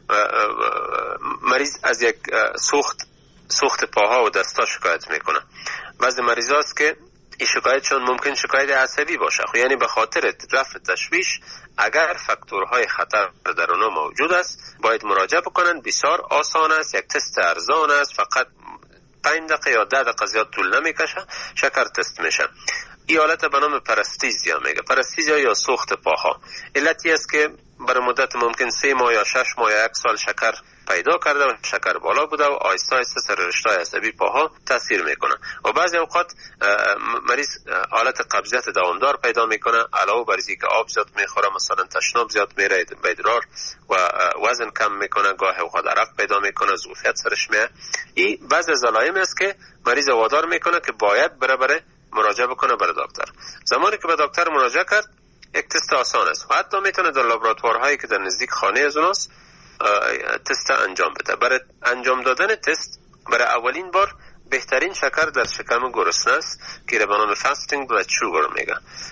مریض از یک سوخت سوخت پاها و دستا شکایت میکنه. بعضی مریض هاست که این شکایتشون ممکن شکایت عصبی باشه، یعنی به خاطر رفع تشویش اگر فاکتورهای خطر در اونها موجود است باید مراجعه بکنن. بسیار آسان است، یک تست ارزان است، فقط پنج دقیقه یا ده دقیقه زیاد طول نمیکشه، شکر تست میشه. این حالت به نام پرستیزیا میگه. پرستیزیا یا سوخت پاها علتی است که برای مدت ممکن سه ماه یا شش ماه یا یک سال شکر پیدا کرده و شکر بالا بوده و آهسته آهسته سر رشته عصبی پاها تاثیر میکنه و بعضی اوقات مریض حالت قبضیت دوامدار پیدا میکنه، علاوه بر اینکه آب زیاد میخوره، مثلا تشناب زیاد میره به ادرار و وزن کم میکنه، گاه اوقات عرق پیدا میکنه، ظرفیت سرش میاد. این بعضی از علائم است که مریض وادار میکنه که باید بره بره مراجعه بکنه برای دکتر. زمانی که به دکتر مراجعه کرد یک تست آسان است و حتی میتونه در لابراتوارهایی که در نزدیک خانه از اوناست تست انجام بده. برای انجام دادن تست برای اولین بار بهترین شکر در شکم گرسنه است که به نام فاستینگ بلاد شوگر میگه.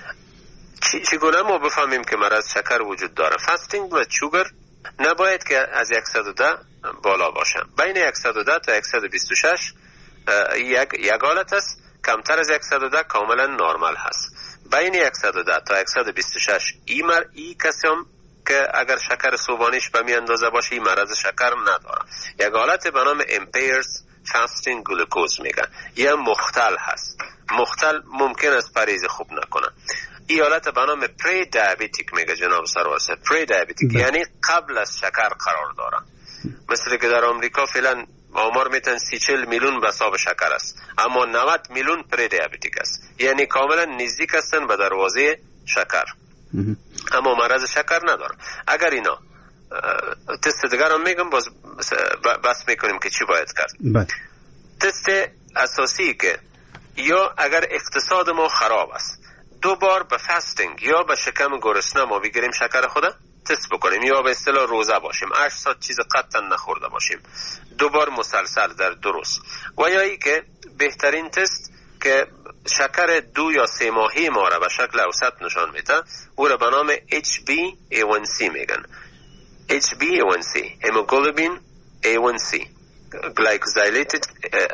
چگونه ما بفهمیم که مرض شکر وجود داره؟ فاستینگ بلاد شوگر نباید که از صد و ده بالا باشه. بین صد و ده تا صد و بیست و شش یک یک حالت است، کمتر از صد و ده کاملا نرمال هست. بین صد و ده تا صد و بیست و شش این مر ای کسی هم که اگر شکر صبحانیش به می اندازه باشه این مرض شکر نداره. یک حالت به نام impaired fasting glucose میگن، یه مختل هست. مختل ممکن است پرهیز خوب نکنه. این حالت به نام پری دیابتیک میگه جناب سرواسه. پری دیابتیک یعنی قبل از شکر قرار داره. مثل که در آمریکا فعلا آمار میتن سی چل میلیون به حساب شکر است، اما نود میلیون پری دیابتیک است، یعنی کاملا نزدیک هستن به دروازه شکر اما مرض شکر نداره. اگر اینا تست دیگر هم میگم باز بس میکنیم که چی باید کرد. بله. تست اساسی که یا اگر اقتصاد ما خراب است دو بار به فاستینگ یا به شکم گرسنه ما بگیریم شکر خود تست بکنیم، یا به اصطلاح روزه باشیم، هشت ساعت چیز قطعا نخورده باشیم، دو بار مسلسل در دو روز. و یا ای که بهترین تست که شکر دو یا سه ماهی ما را به شکل اوسط نشان میده او را به نام اچ بی ای ون سی میگن. اچ بی ای ون سی hemoglobin ای ون سی glycosylated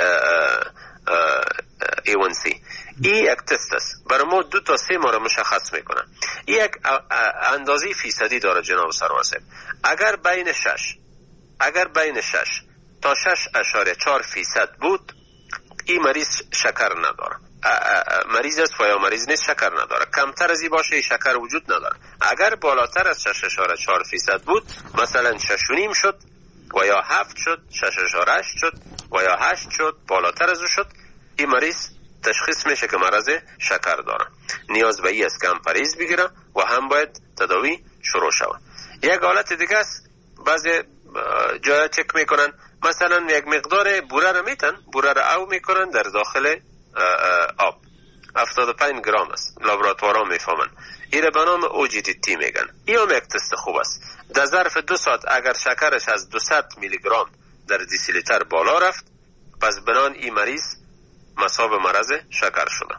ای ون سی. این یک تست است، برای ما دو تا سه ماه را مشخص میکنه. این یک اندازه فیصدی داره جناب سروان صاحب. اگر بین شش اگر بین شش تا شش اشاره چهار فیصد بود این مریض شکر نداره. مریض است و یا مریض نیست شکر نداره. کمتر از این باشه شکر وجود نداره. اگر بالاتر از شش اشاره چهار فیصد بود، مثلا شش و نیم شد و یا هفت شد، شش اشاره هشت شد و یا هشت شد، بالاتر از او شد، این مریض تشخیص میشه که مرض شکر داره. نیاز به این است که هم پرهیز بگیره و هم باید تداوی شروع شود. یک حالت دیگه است، بعضی جای چک میکنن مثلا یک مقدار بوره رو میتن بوره رو او میکنن در داخل آب، هفتاد و پنج گرم است، لابراتوارها میفهمن. این به نام او جی دی تی میگن. این هم یک تست خوب است. در ظرف دو ساعت اگر شکرش از دویست میلی گرم در دیسی لیتر بالا رفت، پس بنان این مریض مصاب مرض شکر شده.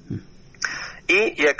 این یک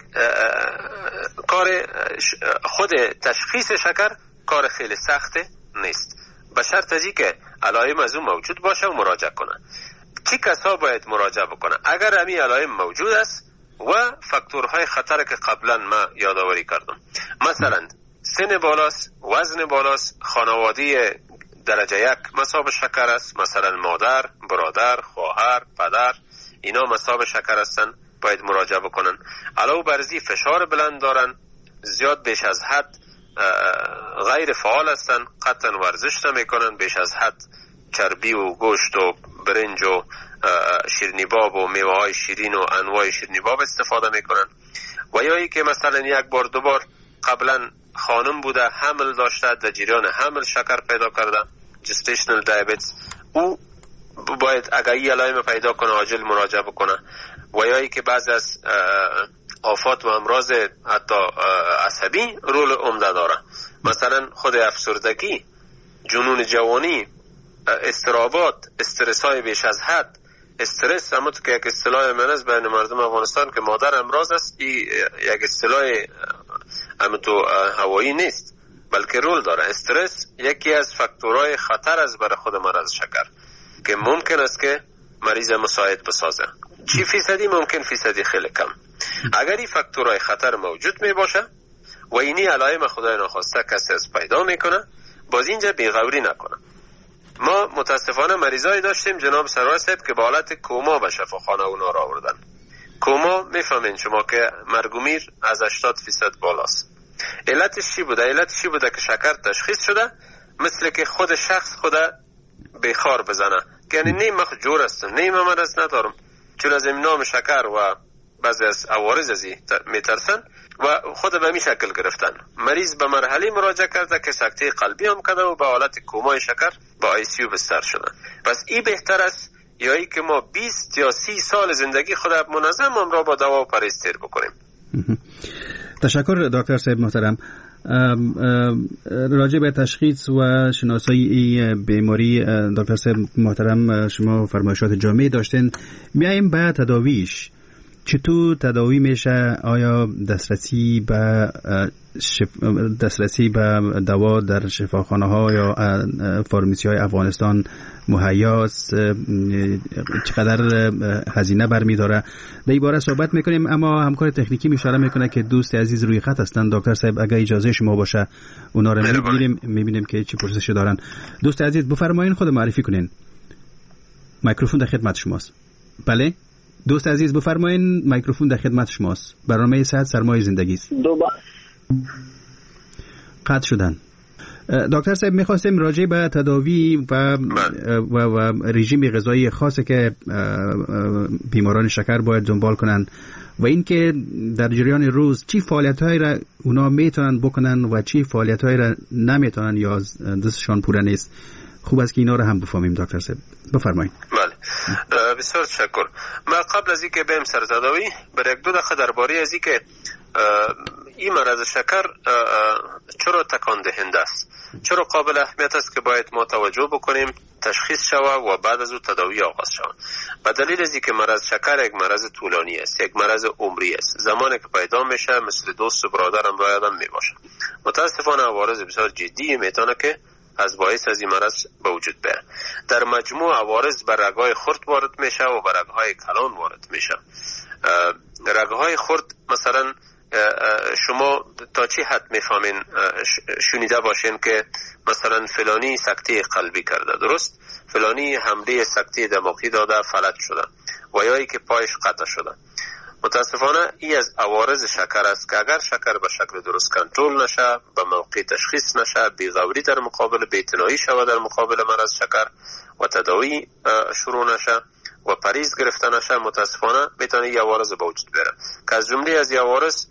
کار خود تشخیص شکر کار خیلی سخته نیست، به شرط از که علائم از اون موجود باشه و مراجعه کنه. چی کسا باید مراجعه بکنه؟ اگر همین علائم موجود است و فاکتورهای خطر که قبلا ما یادآوری کردم، مثلا سن بالاست، وزن بالاست، خانواده درجه یک مصاب شکر است، مثلا مادر، برادر، خواهر، پدر، اینا مصاب شکر هستن، باید مراجعه بکنن. علاوه بر ذی فشار بلند دارن، زیاد بیش از حد غیر فعال هستن، قطعا ورزش نمیکنن، بیش از حد چربی و گوشت و برنج و شیرینی باب و میوه های شیرین و انواع شیرینی باب استفاده میکنن. و یا ای که مثلا یک بار دو بار قبلا خانم بوده، حمل داشته، در جریان حمل شکر پیدا کرده، جستیشنال دیابتس، او باید اگر این علائم پیدا کنه عاجل مراجعه بکنه. و یا ای که بعضی از آفات و امراض حتی عصبی رول عمده داره، مثلا خود افسردگی، جنون جوانی، استرابات، استرس های بیش از حد. استرس همون که یک اصطلاح من است بین مردم افغانستان که مادر امراض است، این یک اصطلاح همون تو هوایی نیست، بلکه رول داره. استرس یکی از فاکتورهای خطر است برای خود مرض شکر که ممکن است که مریض مساعد بسازه. چی فیصدی؟ ممکن فیصدی خیلی کم. اگر این فاکتورهای خطر موجود می باشه و اینی علائم خدای ناخواسته کسی از پیدا میکنه، باز اینجا بیغوری نکنه. ما متاسفانه مریضایی داشتیم جناب سرور صاحب که به حالت کوما به شفاخانه اونا را آوردن. کوما میفهمین شما که مرگ و میر از هشتاد درصد بالاست. علتش چی بوده؟ علتش چی بوده که شکر تشخیص شده، مثل که خود شخص خود بخار بزنه، یعنی نیم مخ جور است، نیم مرض ندارم، چون از نام شکر و بعضی از عوارض ازی میترسن و خود به می شکل گرفتن. مریض به مرحله مراجعه کرده که سکته قلبی هم کرده و به حالت کومای شکر با آی سی یو بستر شده. پس این بهتر است یا ای که ما بیست یا سی سال زندگی خود منظم هم را با دوا و پرهیز تیر بکنیم. تشکر دکتر صاحب محترم. راجع به تشخیص و شناسایی این بیماری دکتر صاحب محترم شما فرمایشات جامعی داشتین. میایم به تداویش. چطور تداوی میشه؟ آیا دسترسی به شف... دسترسی به دوا در شفاخانه ها یا فارمسی های افغانستان مهیاست؟ چقدر هزینه برمیداره؟ به این باره صحبت میکنیم، اما همکار تکنیکی اشاره میکنه که دوست عزیز روی خط هستند. دکتر صاحب اگه اجازه شما باشه اونا رو میگیریم میبینیم که چه پرسشی دارن. دوست عزیز بفرمایین خود معرفی کنین. میکروفون در خدمت شماست. بله دوست عزیز بفرمایین، میکروفون در خدمت شماست. برنامه صحت سرمایه زندگی است. دو با... قطع شدن. دکتر صاحب میخواستیم راجع به تداوی و و, و رژیم غذایی خاصی که بیماران شکر باید دنبال کنن و اینکه در جریان روز چی فعالیت‌هایی را اونا میتونن بکنن و چی فعالیت‌هایی را نمیتونن یا دستشان پوره نیست. خوب است که اینا رو هم بفهمیم. دکتر صاحب بفرمایید. بله بسیار تشکر. ما قبل از اینکه بریم سر تداوی برای یک دو دقیقه درباره از اینکه این مرض شکر چرا تکان دهنده است، چرا قابل اهمیت است که باید ما توجه بکنیم تشخیص شود و بعد از او تداوی آغاز شود. به دلیل از اینکه مرض شکر یک مرض طولانی است، یک مرض عمری است. زمانی که پیدا میشه مثل دوست و برادرم را یادم میباشه. متاسفانه عوارض بسیار جدی میتونه که از باعث از این مرض به وجود بیاد. در مجموع عوارض بر رگهای خرد وارد میشه و بر رگهای کلان وارد میشه. رگهای خرد مثلا شما تا چی حد میفهمین شنیده باشین که مثلا فلانی سکته قلبی کرده، درست؟ فلانی حمله سکته دماغی داده فلج شده و یا ای که پایش قطع شده. متاسفانه این از عوارض شکر است که اگر شکر به شکل درست کنترل نشه، به موقع تشخیص نشه، بیغوری در مقابل بی‌اعتنایی شود در مقابل مرض شکر و تداوی شروع نشه و پرهیز گرفته نشه، متاسفانه میتونه این عوارض به وجود بیاره که از جمله از این عوارض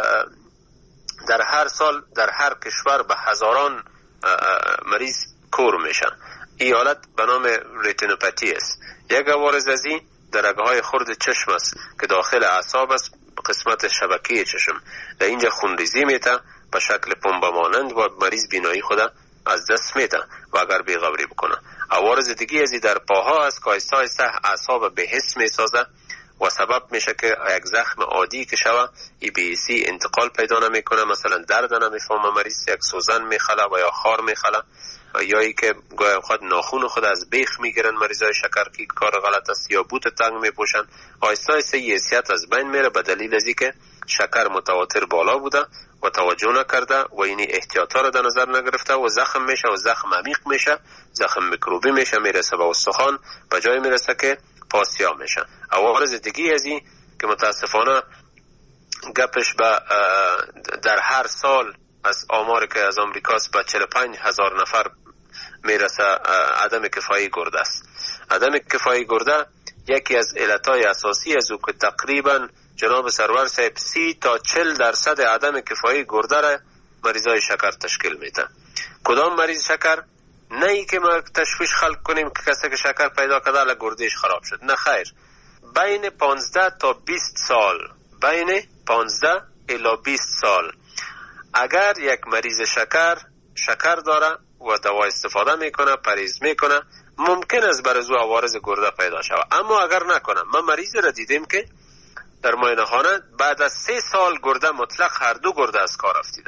در هر سال در هر کشور به هزاران مریض کور میشن. این حالت به نام ریتینوپاتی است. یک عوارض از این در رگهای خرد چشم است که داخل اعصاب است، قسمت شبکه چشم. در اینجا خونریزی میته به شکل پنبه مانند و مریض بینایی خود از دست میته و اگر بیغوری بکنه. عوارض دیگه ازی در پاها است که آهسته آهسته اعصاب به حس میسازه و سبب میشه که یک زخم عادی که شوه ای بی سی انتقال پیدا نمیکنه، مثلا درد نمیفهمه مریض، یک سوزن میخله و یا خار میخله یا ای که گاهی اوقات ناخون خود از بیخ میگیرن مریضای شکر که کار غلط است یا بوت تنگ میپوشن. آهسته آهسته این حیثیت از بین میره به دلیل از اینکه شکر متواتر بالا بوده و توجه نکرده و این احتیاطا رو در نظر نگرفته و زخم میشه و زخم عمیق میشه، زخم میکروبی میشه، میرسه به استخوان، به جای میرسه که پاسیا میشه. عوارض دیگه از این که متاسفانه گپش به در هر سال از آمار که از امریکاست به چهل و پنج هزار نفر میرسه عدم کفایی گرده است. عدم کفایی گرده یکی از علتهای اساسی از او که تقریبا جناب سرور صاحب سی تا چل درصد عدم کفایی گرده را مریضای شکر تشکیل میده. کدام مریض شکر؟ نه ای که ما تشویش خلق کنیم که کسی که شکر پیدا کرده الان گردهش خراب شد، نه خیر. بین پانزده تا بیست سال، بین پانزده الی بیست سال اگر یک مریض شکر شکر داره و دوا استفاده میکنه، پرهیز میکنه، ممکن است بر از او عوارض گرده پیدا شود. اما اگر نکنه، ما مریضی را دیدیم که در معاینه خانه بعد از سه سال گرده مطلق هر دو گرده از کار افتیدن.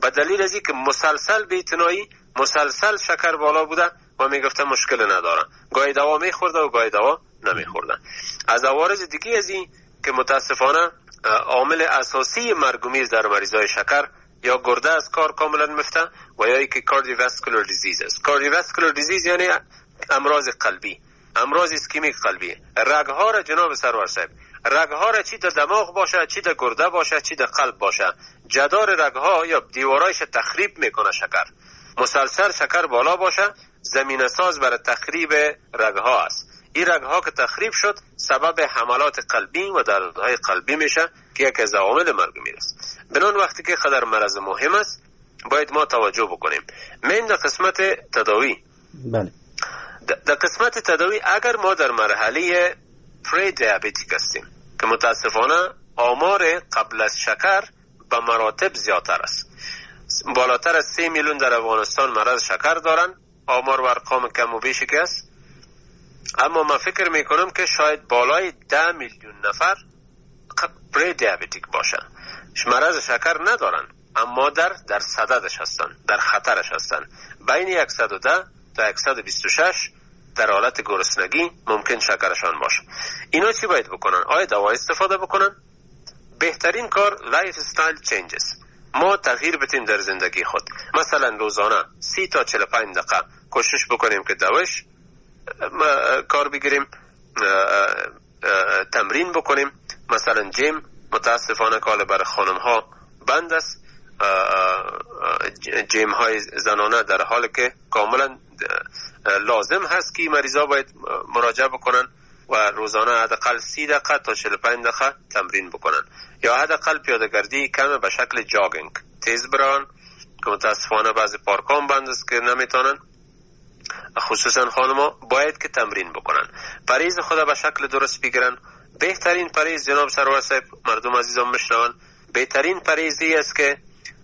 به دلیل از اینکه مسلسل بی‌اعتنایی، مسلسل شکر بالا بوده و میگفته مشکل نداره، گاهی دوا میخورده و گاهی دوا نمیخورده. از عوارض دیگه از این که متاسفانه عامل اساسی مرگ و میر در مریضای شکر یا گرده از کار کاملا میفته و یا اینکه کاردیوواسکولار دیزیز است. کاردیوواسکولار دیزیز یعنی امراض قلبی، امراض اسکمیک قلبی. رگها را جناب سرور صاحب، رگها را چی در دماغ باشه، چی در گرده باشه، چی در قلب باشه، جدار رگها یا دیوارایش تخریب میکنه. شکر مسلسل شکر بالا باشه زمینه ساز برای تخریب رگها است. این رگها که تخریب شد سبب حملات قلبی و دردهای قلبی میشه که یکی از عوامل مرگ و میر است. بنان وقتی که خطر مرض مهم است باید ما توجه بکنیم. من در قسمت تداوی، بله، در قسمت تداوی اگر ما در مرحله پری دیابتیک هستیم که متاسفانه آمار قبل از شکر به مراتب زیادتر است، بالاتر از سه میلیون در افغانستان مرض شکر دارن، آمار و ارقام کم و بیشی که است، اما من فکر میکنم که شاید بالای ده میلیون نفر پری دیابتیک باشن، مرض شکر ندارن اما در در صددش هستن، در خطرش هستن. بین صد و ده تا صد و بیست و شش در حالت گرسنگی ممکن شکرشان باشه. اینا چی باید بکنن؟ آیا دوا استفاده بکنن؟ بهترین کار لایف استایل چینجز، ما تغییر بدیم در زندگی خود. مثلا روزانه سی تا چهل و پنج دقیقه کوشش بکنیم که دوش کار بگیریم، تمرین بکنیم. مثلا جیم متاسفانه کال برای خانم ها بند است، جیم های زنانه در حالی که کاملا لازم هست که مریضا باید مراجعه بکنن و روزانه حداقل سی دقیقه تا چهل و پنج دقیقه تمرین بکنن، یا حداقل پیاده گردی کم به شکل جاگینگ، تیز بران که متاسفانه بعضی پارکان بند است که نمیتونن، خصوصا خانما باید که تمرین بکنن، پرهیز خود به شکل درست بگیرن. بهترین پرهیز جناب سرور صاحب، مردم عزیزم میشنون، بهترین پرهیزی است که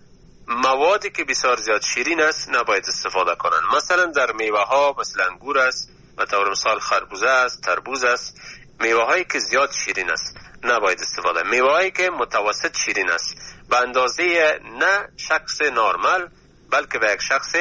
موادی که بسیار زیاد شیرین است نباید استفاده کنن. مثلا در میوه ها مثل انگور است و طور مثال خربوزه است، تربوز است، میوه هایی که زیاد شیرین است نباید استفاده. میوه هایی که متوسط شیرین است به اندازه نه شخص نرمال بلکه به یک شخص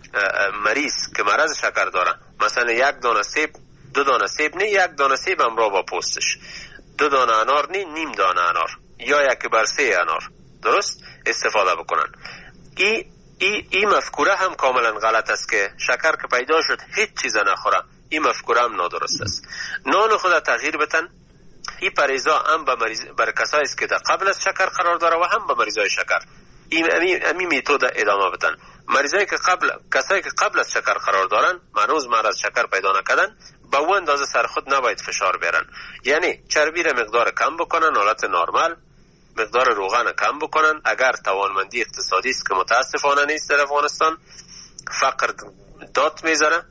مریض که مرض شکر داره، مثلا یک دانه سیب، دو دانه سیب نه، یک دانه سیب همراه با پوستش، دو دانه انار نه، نیم دانه انار، یا یک بر سه انار درست استفاده بکنن. ای ای ای مفکوره هم کاملا غلط است که شکر که پیدا شد هیچ چیز نخوره. این مفکوره هم نادرست است. نان خود تغییر بدن. این پریزا هم به مریض بر کسایی است که در قبل از شکر قرار داره و هم به مریضای شکر این امی امی میتود ادامه بدن. مریضایی که قبل کسایی که قبل از شکر قرار دارن هنوز مرض شکر پیدا نکردن به اون اندازه سر خود نباید فشار بیارن، یعنی چربی را مقدار کم بکنن، حالت نرمال، مقدار روغن کم بکنن. اگر توانمندی اقتصادی است که متاسفانه نیست در افغانستان، فقر دات میذاره،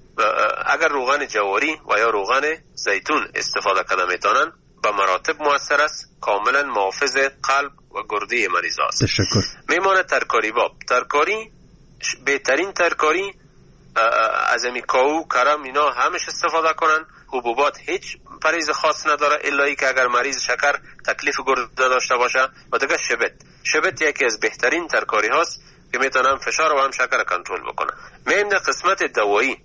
اگر روغن جواری و یا روغن زیتون استفاده کرده میتونن به مراتب موثر است، کاملا محافظ قلب و گرده مریض است. تشکر. میمانه ترکاری باب. ترکاری بهترین ترکاری از امی کاو، کرم اینا همش استفاده کنن. حبوبات هیچ پرهیز خاص نداره الا ای که اگر مریض شکر تکلیف گرده داشته باشه. و دیگه شبت شبت یکی از بهترین ترکاری هاست که میتونن فشار و هم شکر کنترل بکنه. میم در قسمت دوایی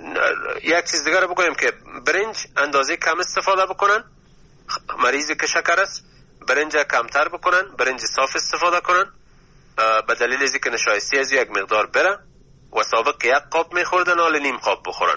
یک چیز دیگر بگویم که برنج اندازه کم استفاده بکنن. مریضی که شکر است برنج کمتر بکنن، برنج صاف استفاده کنن به دلیل از اینکه نشایستی از یک مقدار بره و سابق یک قاب میخوردن حال نیم قاب بخورن.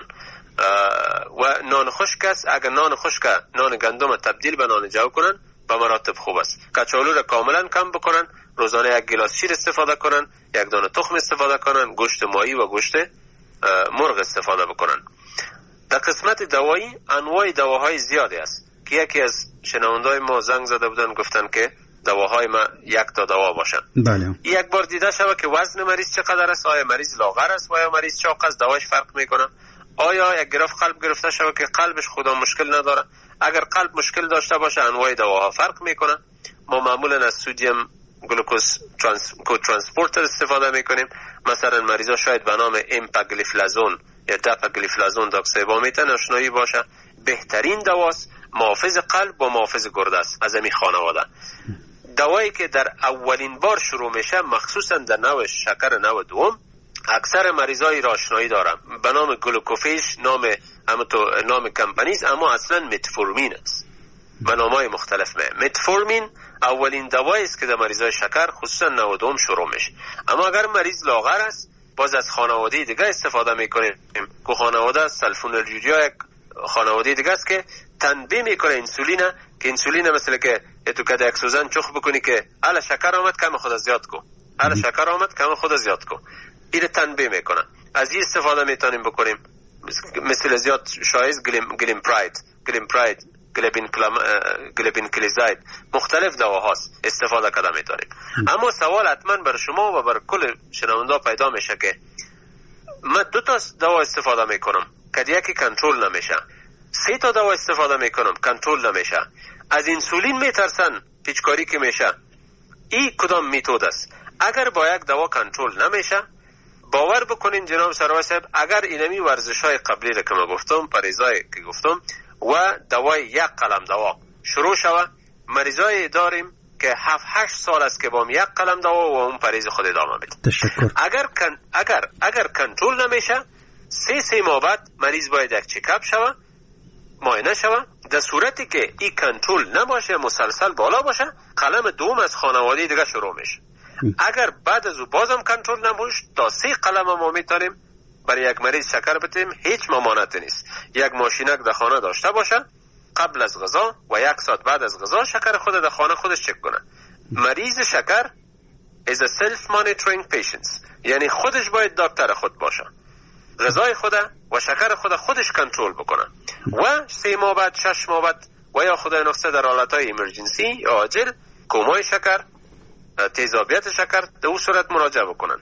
و نان خشک است، اگر نان خشک نان گندم تبدیل به نان جو کنن به مراتب خوب است. کچالو را کاملا کم بکنن، روزانه یک گلاس شیر استفاده کنن، یک دانه تخم استفاده کنن، گوشت ماهی و گوشت مرغ استفاده بکنن. در قسمت دوایی انواع دواهای زیادی است که یکی از شنوندای ما زنگ زده بودن گفتن که دواهای ما یک تا دوا باشن. بله. یک بار دیده شود که وزن مریض چقدر است، آیا مریض لاغر است و یا مریض چاق است، دواش فرق میکنه. آیا یک گرفت قلب گرفته شود که قلبش خدا مشکل نداره، اگر قلب مشکل داشته باشه انواع دواها فرق میکنه. ما معمولا از سودیم گلوکوز ترانس کو ترانسپورتر استفاده میکنیم. مثلا مریضا شاید به نام امپاگلیفلازون یا داپاگلیفلازون داکسیبامیتن آشنایی باشه. بهترین دواست، محافظ قلب و محافظ گرده است از این خانواده. دوایی که در اولین بار شروع میشه مخصوصا در نوع شکر نوع دوم اکثر مریضای را آشنایی دارم به نام گلوکوفیش، نام همونطور نام کمپانیز، اما اصلا متفورمین است. به نامای مختلف می متفورمین اولین دوایی است که در مریضای شکر خصوصا نوع دوم شروع میشه. اما اگر مریض لاغر است باز از خانواده دیگه استفاده میکنیم که خانواده سلفونیلوژیا یک خانواده دیگه است که تنبیه میکنه انسولین، که انسولین مثل که تو کده یک سوزن چخ بکنی که الا شکر آمد کم خود زیاد کو، الا شکر آمد کم خود زیاد کو، این تنبیه میکنه. از این استفاده میتونیم بکنیم. مثل زیاد شایز گلیم گلیم پراید گلیم پراید گلبین کلام گلبین کلیزاید مختلف دواهاست استفاده کرده میتونیم. اما سوال حتما بر شما و بر کل شنوندا پیدا میشه که من دو تا دوا استفاده میکنم که یکی کنترل نمیشه، سه تا دوا استفاده میکنم کنترل نمیشه، از انسولین میترسن پیچکاری که میشه. این کدام میتود است؟ اگر با یک دوا کنترل نمیشه باور بکنین جناب سروای صاحب، اگر اینمی ورزش‌های قبلی را که من گفتم، پریزای که گفتم و دوای یک قلم دوا شروع شود، مریضای داریم که هفت هشت سال است که با یک قلم دوا و اون پریز خود ادامه میده. تشکر. اگر کن اگر اگر کنترل نمیشه سه سه ماه بعد مریض باید یک چکاپ شود، معاینه شود. در صورتی که این کنترل نباشه، مسلسل بالا باشه، قلم دوم از خانواده دیگه شروع میشه. اگر بعد از او بازم کنترل نباشه تا سه قلم ما میتونیم برای یک مریض شکر بتیم، هیچ ممانعتی نیست. یک ماشینک در خانه داشته باشه، قبل از غذا و یک ساعت بعد از غذا شکر خود در خانه خودش چک کنه. مریض شکر is a self monitoring patient، یعنی خودش باید دکتر خود باشه، غذای خود و شکر خود خودش کنترل بکنه و سه ماه بعد شش ماه بعد و یا خدای نخسته در حالتهای ایمرجنسی یا عاجل کومای شکر، تیزابیت شکر در اون صورت مراجعه بکنن.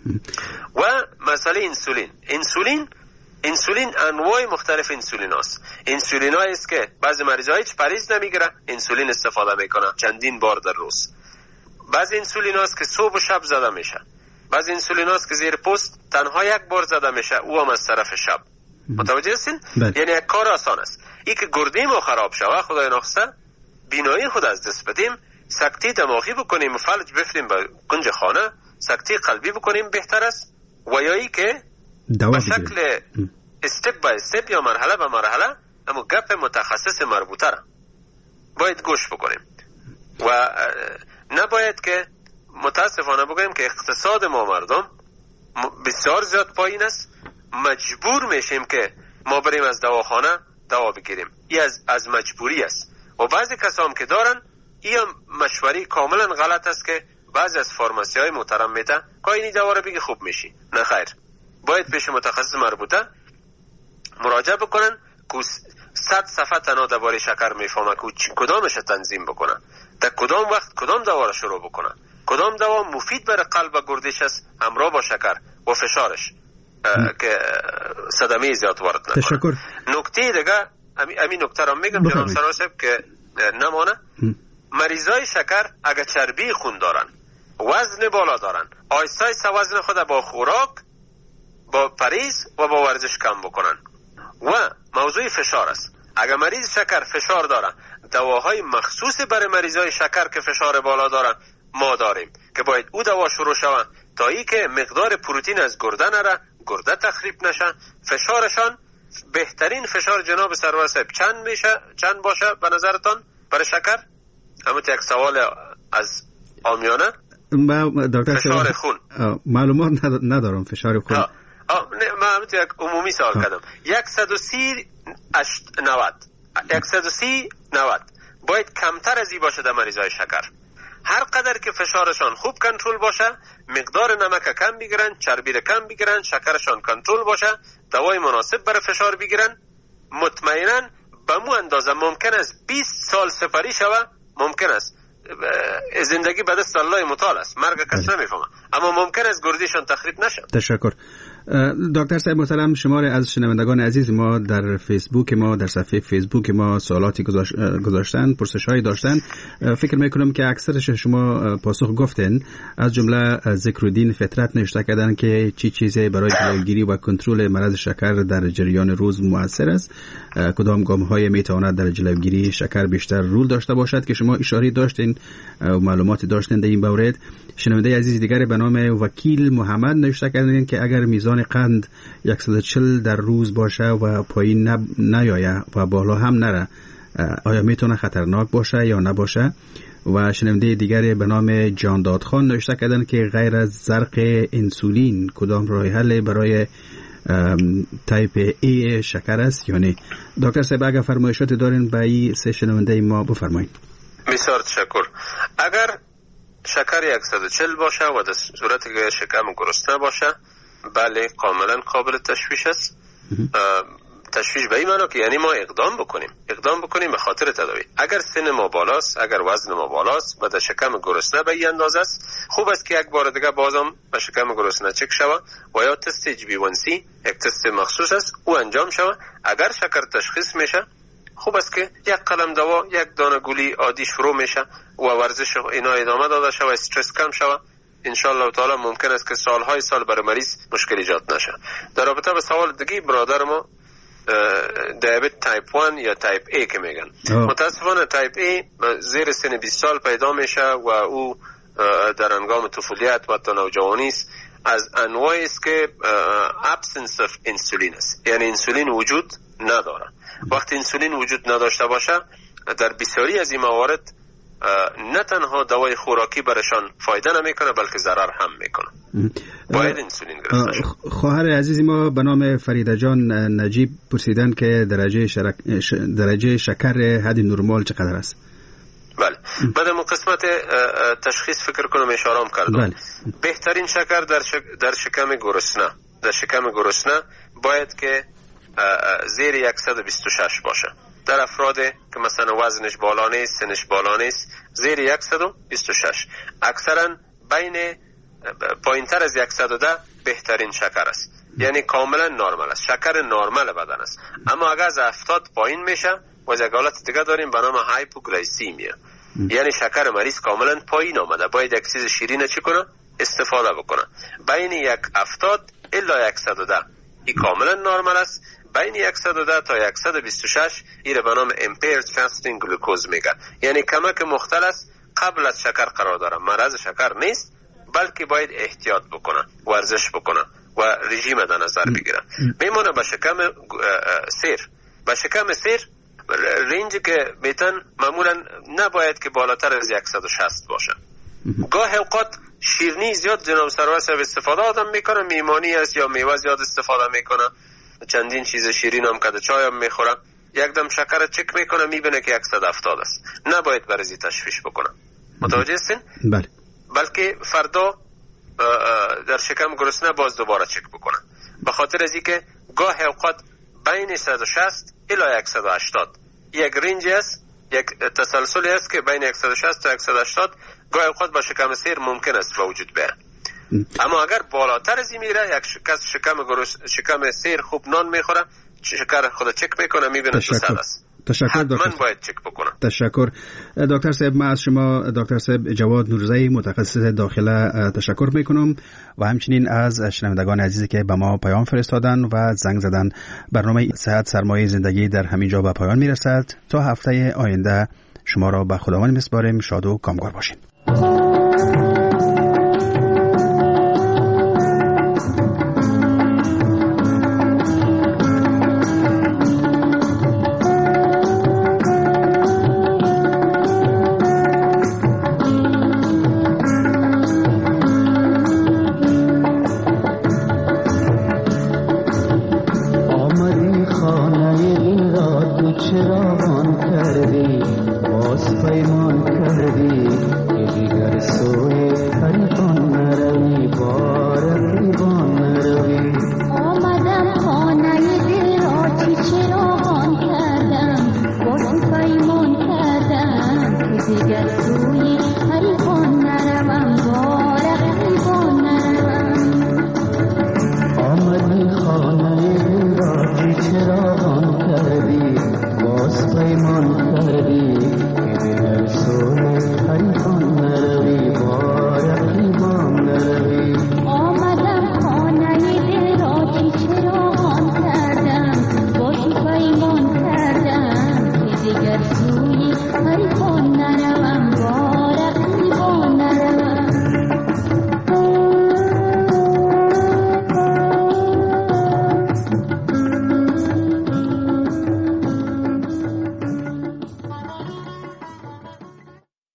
و مسئله انسولین انسولین انسولین انواع مختلف انسولین است. انسولین هایی است که بعضی مریضا هیچ پریز نمیگیره، انسولین استفاده میکنه چندین بار در روز. بعضی انسولین هاست که صبح و شب زده میشه، بعضی انسولین هاست که زیر پوست تنها یک بار زده میشه، او هم از طرف شب. متوجه هستین؟ یعنی یک کار آسان است. ای که گردیم ما خراب شوه، خدای نخسته بینایی خود از دست بدیم، سکته دماغی بکنیم، فلج بفریم به کنج خانه، سکته قلبی بکنیم بهتر است. و یا ای که به شکل استپ با استپ یا مرحله به مرحله اما گپ متخصص مربوطه را باید گوش بکنیم. و نباید که متاسفانه بگویم که اقتصاد ما مردم بسیار زیاد پایین است، مجبور میشیم که ما بریم از دواخانه دوا بگیریم. این از, از مجبوری است. و بعضی کسام که دارن این مشوری کاملا غلط است که بعضی از فارماسی های محترم میته که اینی دوا رو بگی خوب میشی. نه خیر، باید پیش متخصص مربوطه مراجعه بکنن که صد صفحه تنها درباره شکر میفهمه که کدامش تنظیم بکنه، در کدام وقت کدام دوا رو شروع بکنه، کدام دوا مفید برای قلب و گردش است همراه با شکر و فشارش که صدمه زیاد وارد نکنه. تشکر. نکته دیگه همین امی نکته رو میگم جناب سروای صاحب که نمانه، مریضای شکر اگر چربی خون دارن، وزن بالا دارن، آیسته آیسته وزن خود با خوراک، با پریز و با ورزش کم بکنن. و موضوع فشار است. اگر مریض شکر فشار داره، دواهای مخصوص برای مریضای شکر که فشار بالا دارن ما داریم که باید او دوا شروع شود تا ای که مقدار پروتئین از گرده نره، گرده تخریب نشه. فشارشان بهترین فشار جناب سرور صاحب چند میشه، چند باشه به نظرتان برای شکر؟ اما یک سوال از آمیانه. فشار خون معلومات ندارم. فشار خون آه. آه نه، من یک عمومی سوال کردم. صد و سی نود صد و سی نود باید کمتر از این باشه در مریضای شکر. هر قدر که فشارشان خوب کنترل باشه، مقدار نمک کم بگیرن، چربی کم بگیرن، شکرشان کنترل باشه، دوای مناسب برای فشار بگیرن، مطمئنا به مو اندازه ممکن است بیست سال سپری شوه. ممکن است زندگی به دست الله متعال است، مرگ کس نمیفهمه، اما ممکن است گردیشان تخریب نشه. تشکر. دکتر صاحب محترم، شماره از شنوندگان عزیز ما در فیسبوک ما، در صفحه فیسبوک ما سوالاتی گذاشتن، پرسش‌هایی داشتن. فکر میکنم که اکثرش شما پاسخ گفتین. از جمله ذکرالدین فطرت نوشته کردن که چی چیزی برای جلوگیری و کنترل مرض شکر در جریان روز مؤثر است، کدام گام‌های میتواند در جلوگیری شکر بیشتر رول داشته باشد که شما اشاره داشتین و معلوماتی داشتین در این مورد. شنونده عزیز دیگر به نام وکیل محمد نوشته کردن که اگر میزان قند صد و چهل در روز باشه و پایین نیاید و بالا هم نره، آیا میتونه خطرناک باشه یا نباشه؟ و شنونده دیگری به نام جانداد خان نوشته کردن که غیر از زرق انسولین کدام راه حل برای تایپ ای شکر است یا نه؟ دکتر صاحب اگر فرمایشات دارین به این سه شنونده ما بفرمایید. بسیار تشکر. اگر شکر صد و چهل باشه و در صورتی که شکم گرسنه باشه، بله کاملا قابل تشویش است. تشویش به این معنی که یعنی ما اقدام بکنیم اقدام بکنیم به خاطر تداوی. اگر سن ما بالاست، اگر وزن ما بالاست و در شکم گرسنه به این اندازه است، خوب است که یک بار دیگه بازم به شکم گرسنه چک شود و یا تست اچ بی ون سی، یک تست مخصوص است، او انجام شود. اگر شکر تشخیص میشه، خوب است که یک قلم دوا، یک دانه گولی عادی شروع میشه و ورزش اینا ادامه داده شود، استرس کم شود. ان شاء الله تعالی ممکن است که سالهای سال برای مریض مشکل ایجاد نشه. در رابطه با سوال دیگه برادر ما دیابت تایپ یک یا تایپ ای که میگن، متاسفانه تایپ ای زیر سن بیست سال پیدا میشه و او در انگام طفولیت و تا نوجوانی است. از انواعی است که absence of insulin است، یعنی انسولین وجود نداره. وقتی انسولین وجود نداشته باشه، در بسیاری از این موارد نه تنها دوای خوراکی برشان فایده نمیکنه بلکه ضرر هم میکنه. باید انسولین گرفته شد. خواهر عزیز ما به نام فریده جان نجیب پرسیدن که درجه شرک... ش... درجه شکر حد نرمال چقدر است؟ بله، بعد مو قسمت تشخیص فکر کنم اشاره کردم. بله. بهترین شکر در شک... در شکم گرسنه در شکم گرسنه باید که زیر صد و بیست و شش باشه. در افراد که مثلا وزنش بالا نیست، سنش بالا نیست، زیر صد و بیست و شش. اکثرا بین پایینتر از صد و ده بهترین شکر است، یعنی کاملا نرمال است، شکر نرمال بدن است. اما اگر از هفتاد پایین میشه و یک حالت دیگه داریم به نام هایپوگلایسیمیا، یعنی شکر مریض کاملا پایین آمده، باید یک چیز شیرین چی کنه؟ استفاده بکنه. بین یک هفتاد الا صد و ده این کاملا نرمال است. بین صد و ده تا صد و بیست و شش این به نام impaired fasting glucose میگه، یعنی کمک مختلط قبل از شکر قرار داره. مرض شکر نیست بلکه باید احتیاط بکنه، ورزش بکنه و رژیم در نظر بگیره. میمونه به شکم سیر. به شکم سیر رنجی که میتن معمولا نباید که بالاتر از صد و شصت باشه. گاه اوقات شیرینی زیاد جناب سرور صاحب استفاده آدم میکنه، میمانی است یا میوه زیاد استفاده میکنه، چندین چیز شیرین هم کده، چای هم میخوره، یک دم شکر چک میکنه میبینه که صد و هفتاد است. نباید برزی تشویش بکنه. متوجه هستین؟ بله. بلکه فردا در شکم گرسنه باز دوباره چک بکنه، به خاطر از اینکه گاه اوقات بین صد و شصت الی صد و هشتاد یک رنج است، یک تسلسلی است که بین صد و شصت تا صد و هشتاد گاه اوقات با شکم سیر ممکن است به وجود بیاد. اما اگر بالاتر از این میره، یک کس شکم گرس شکم سیر خوب نان میخوره، شکر خود چک میکنه میبینه صد است. تشکر دکتر. من باید چک بکنم. تشکر دکتر صاحب. ما از شما دکتر صاحب جواد نورزی متخصص داخله تشکر میکنم و همچنین از شنوندگان عزیزی که به ما پیام فرستادن و زنگ زدن. برنامه صحت سرمایه زندگی در همین جا به پایان میرسد. تا هفته آینده شما را به خداوند میسپاریم. شاد و کامگار باشین. Get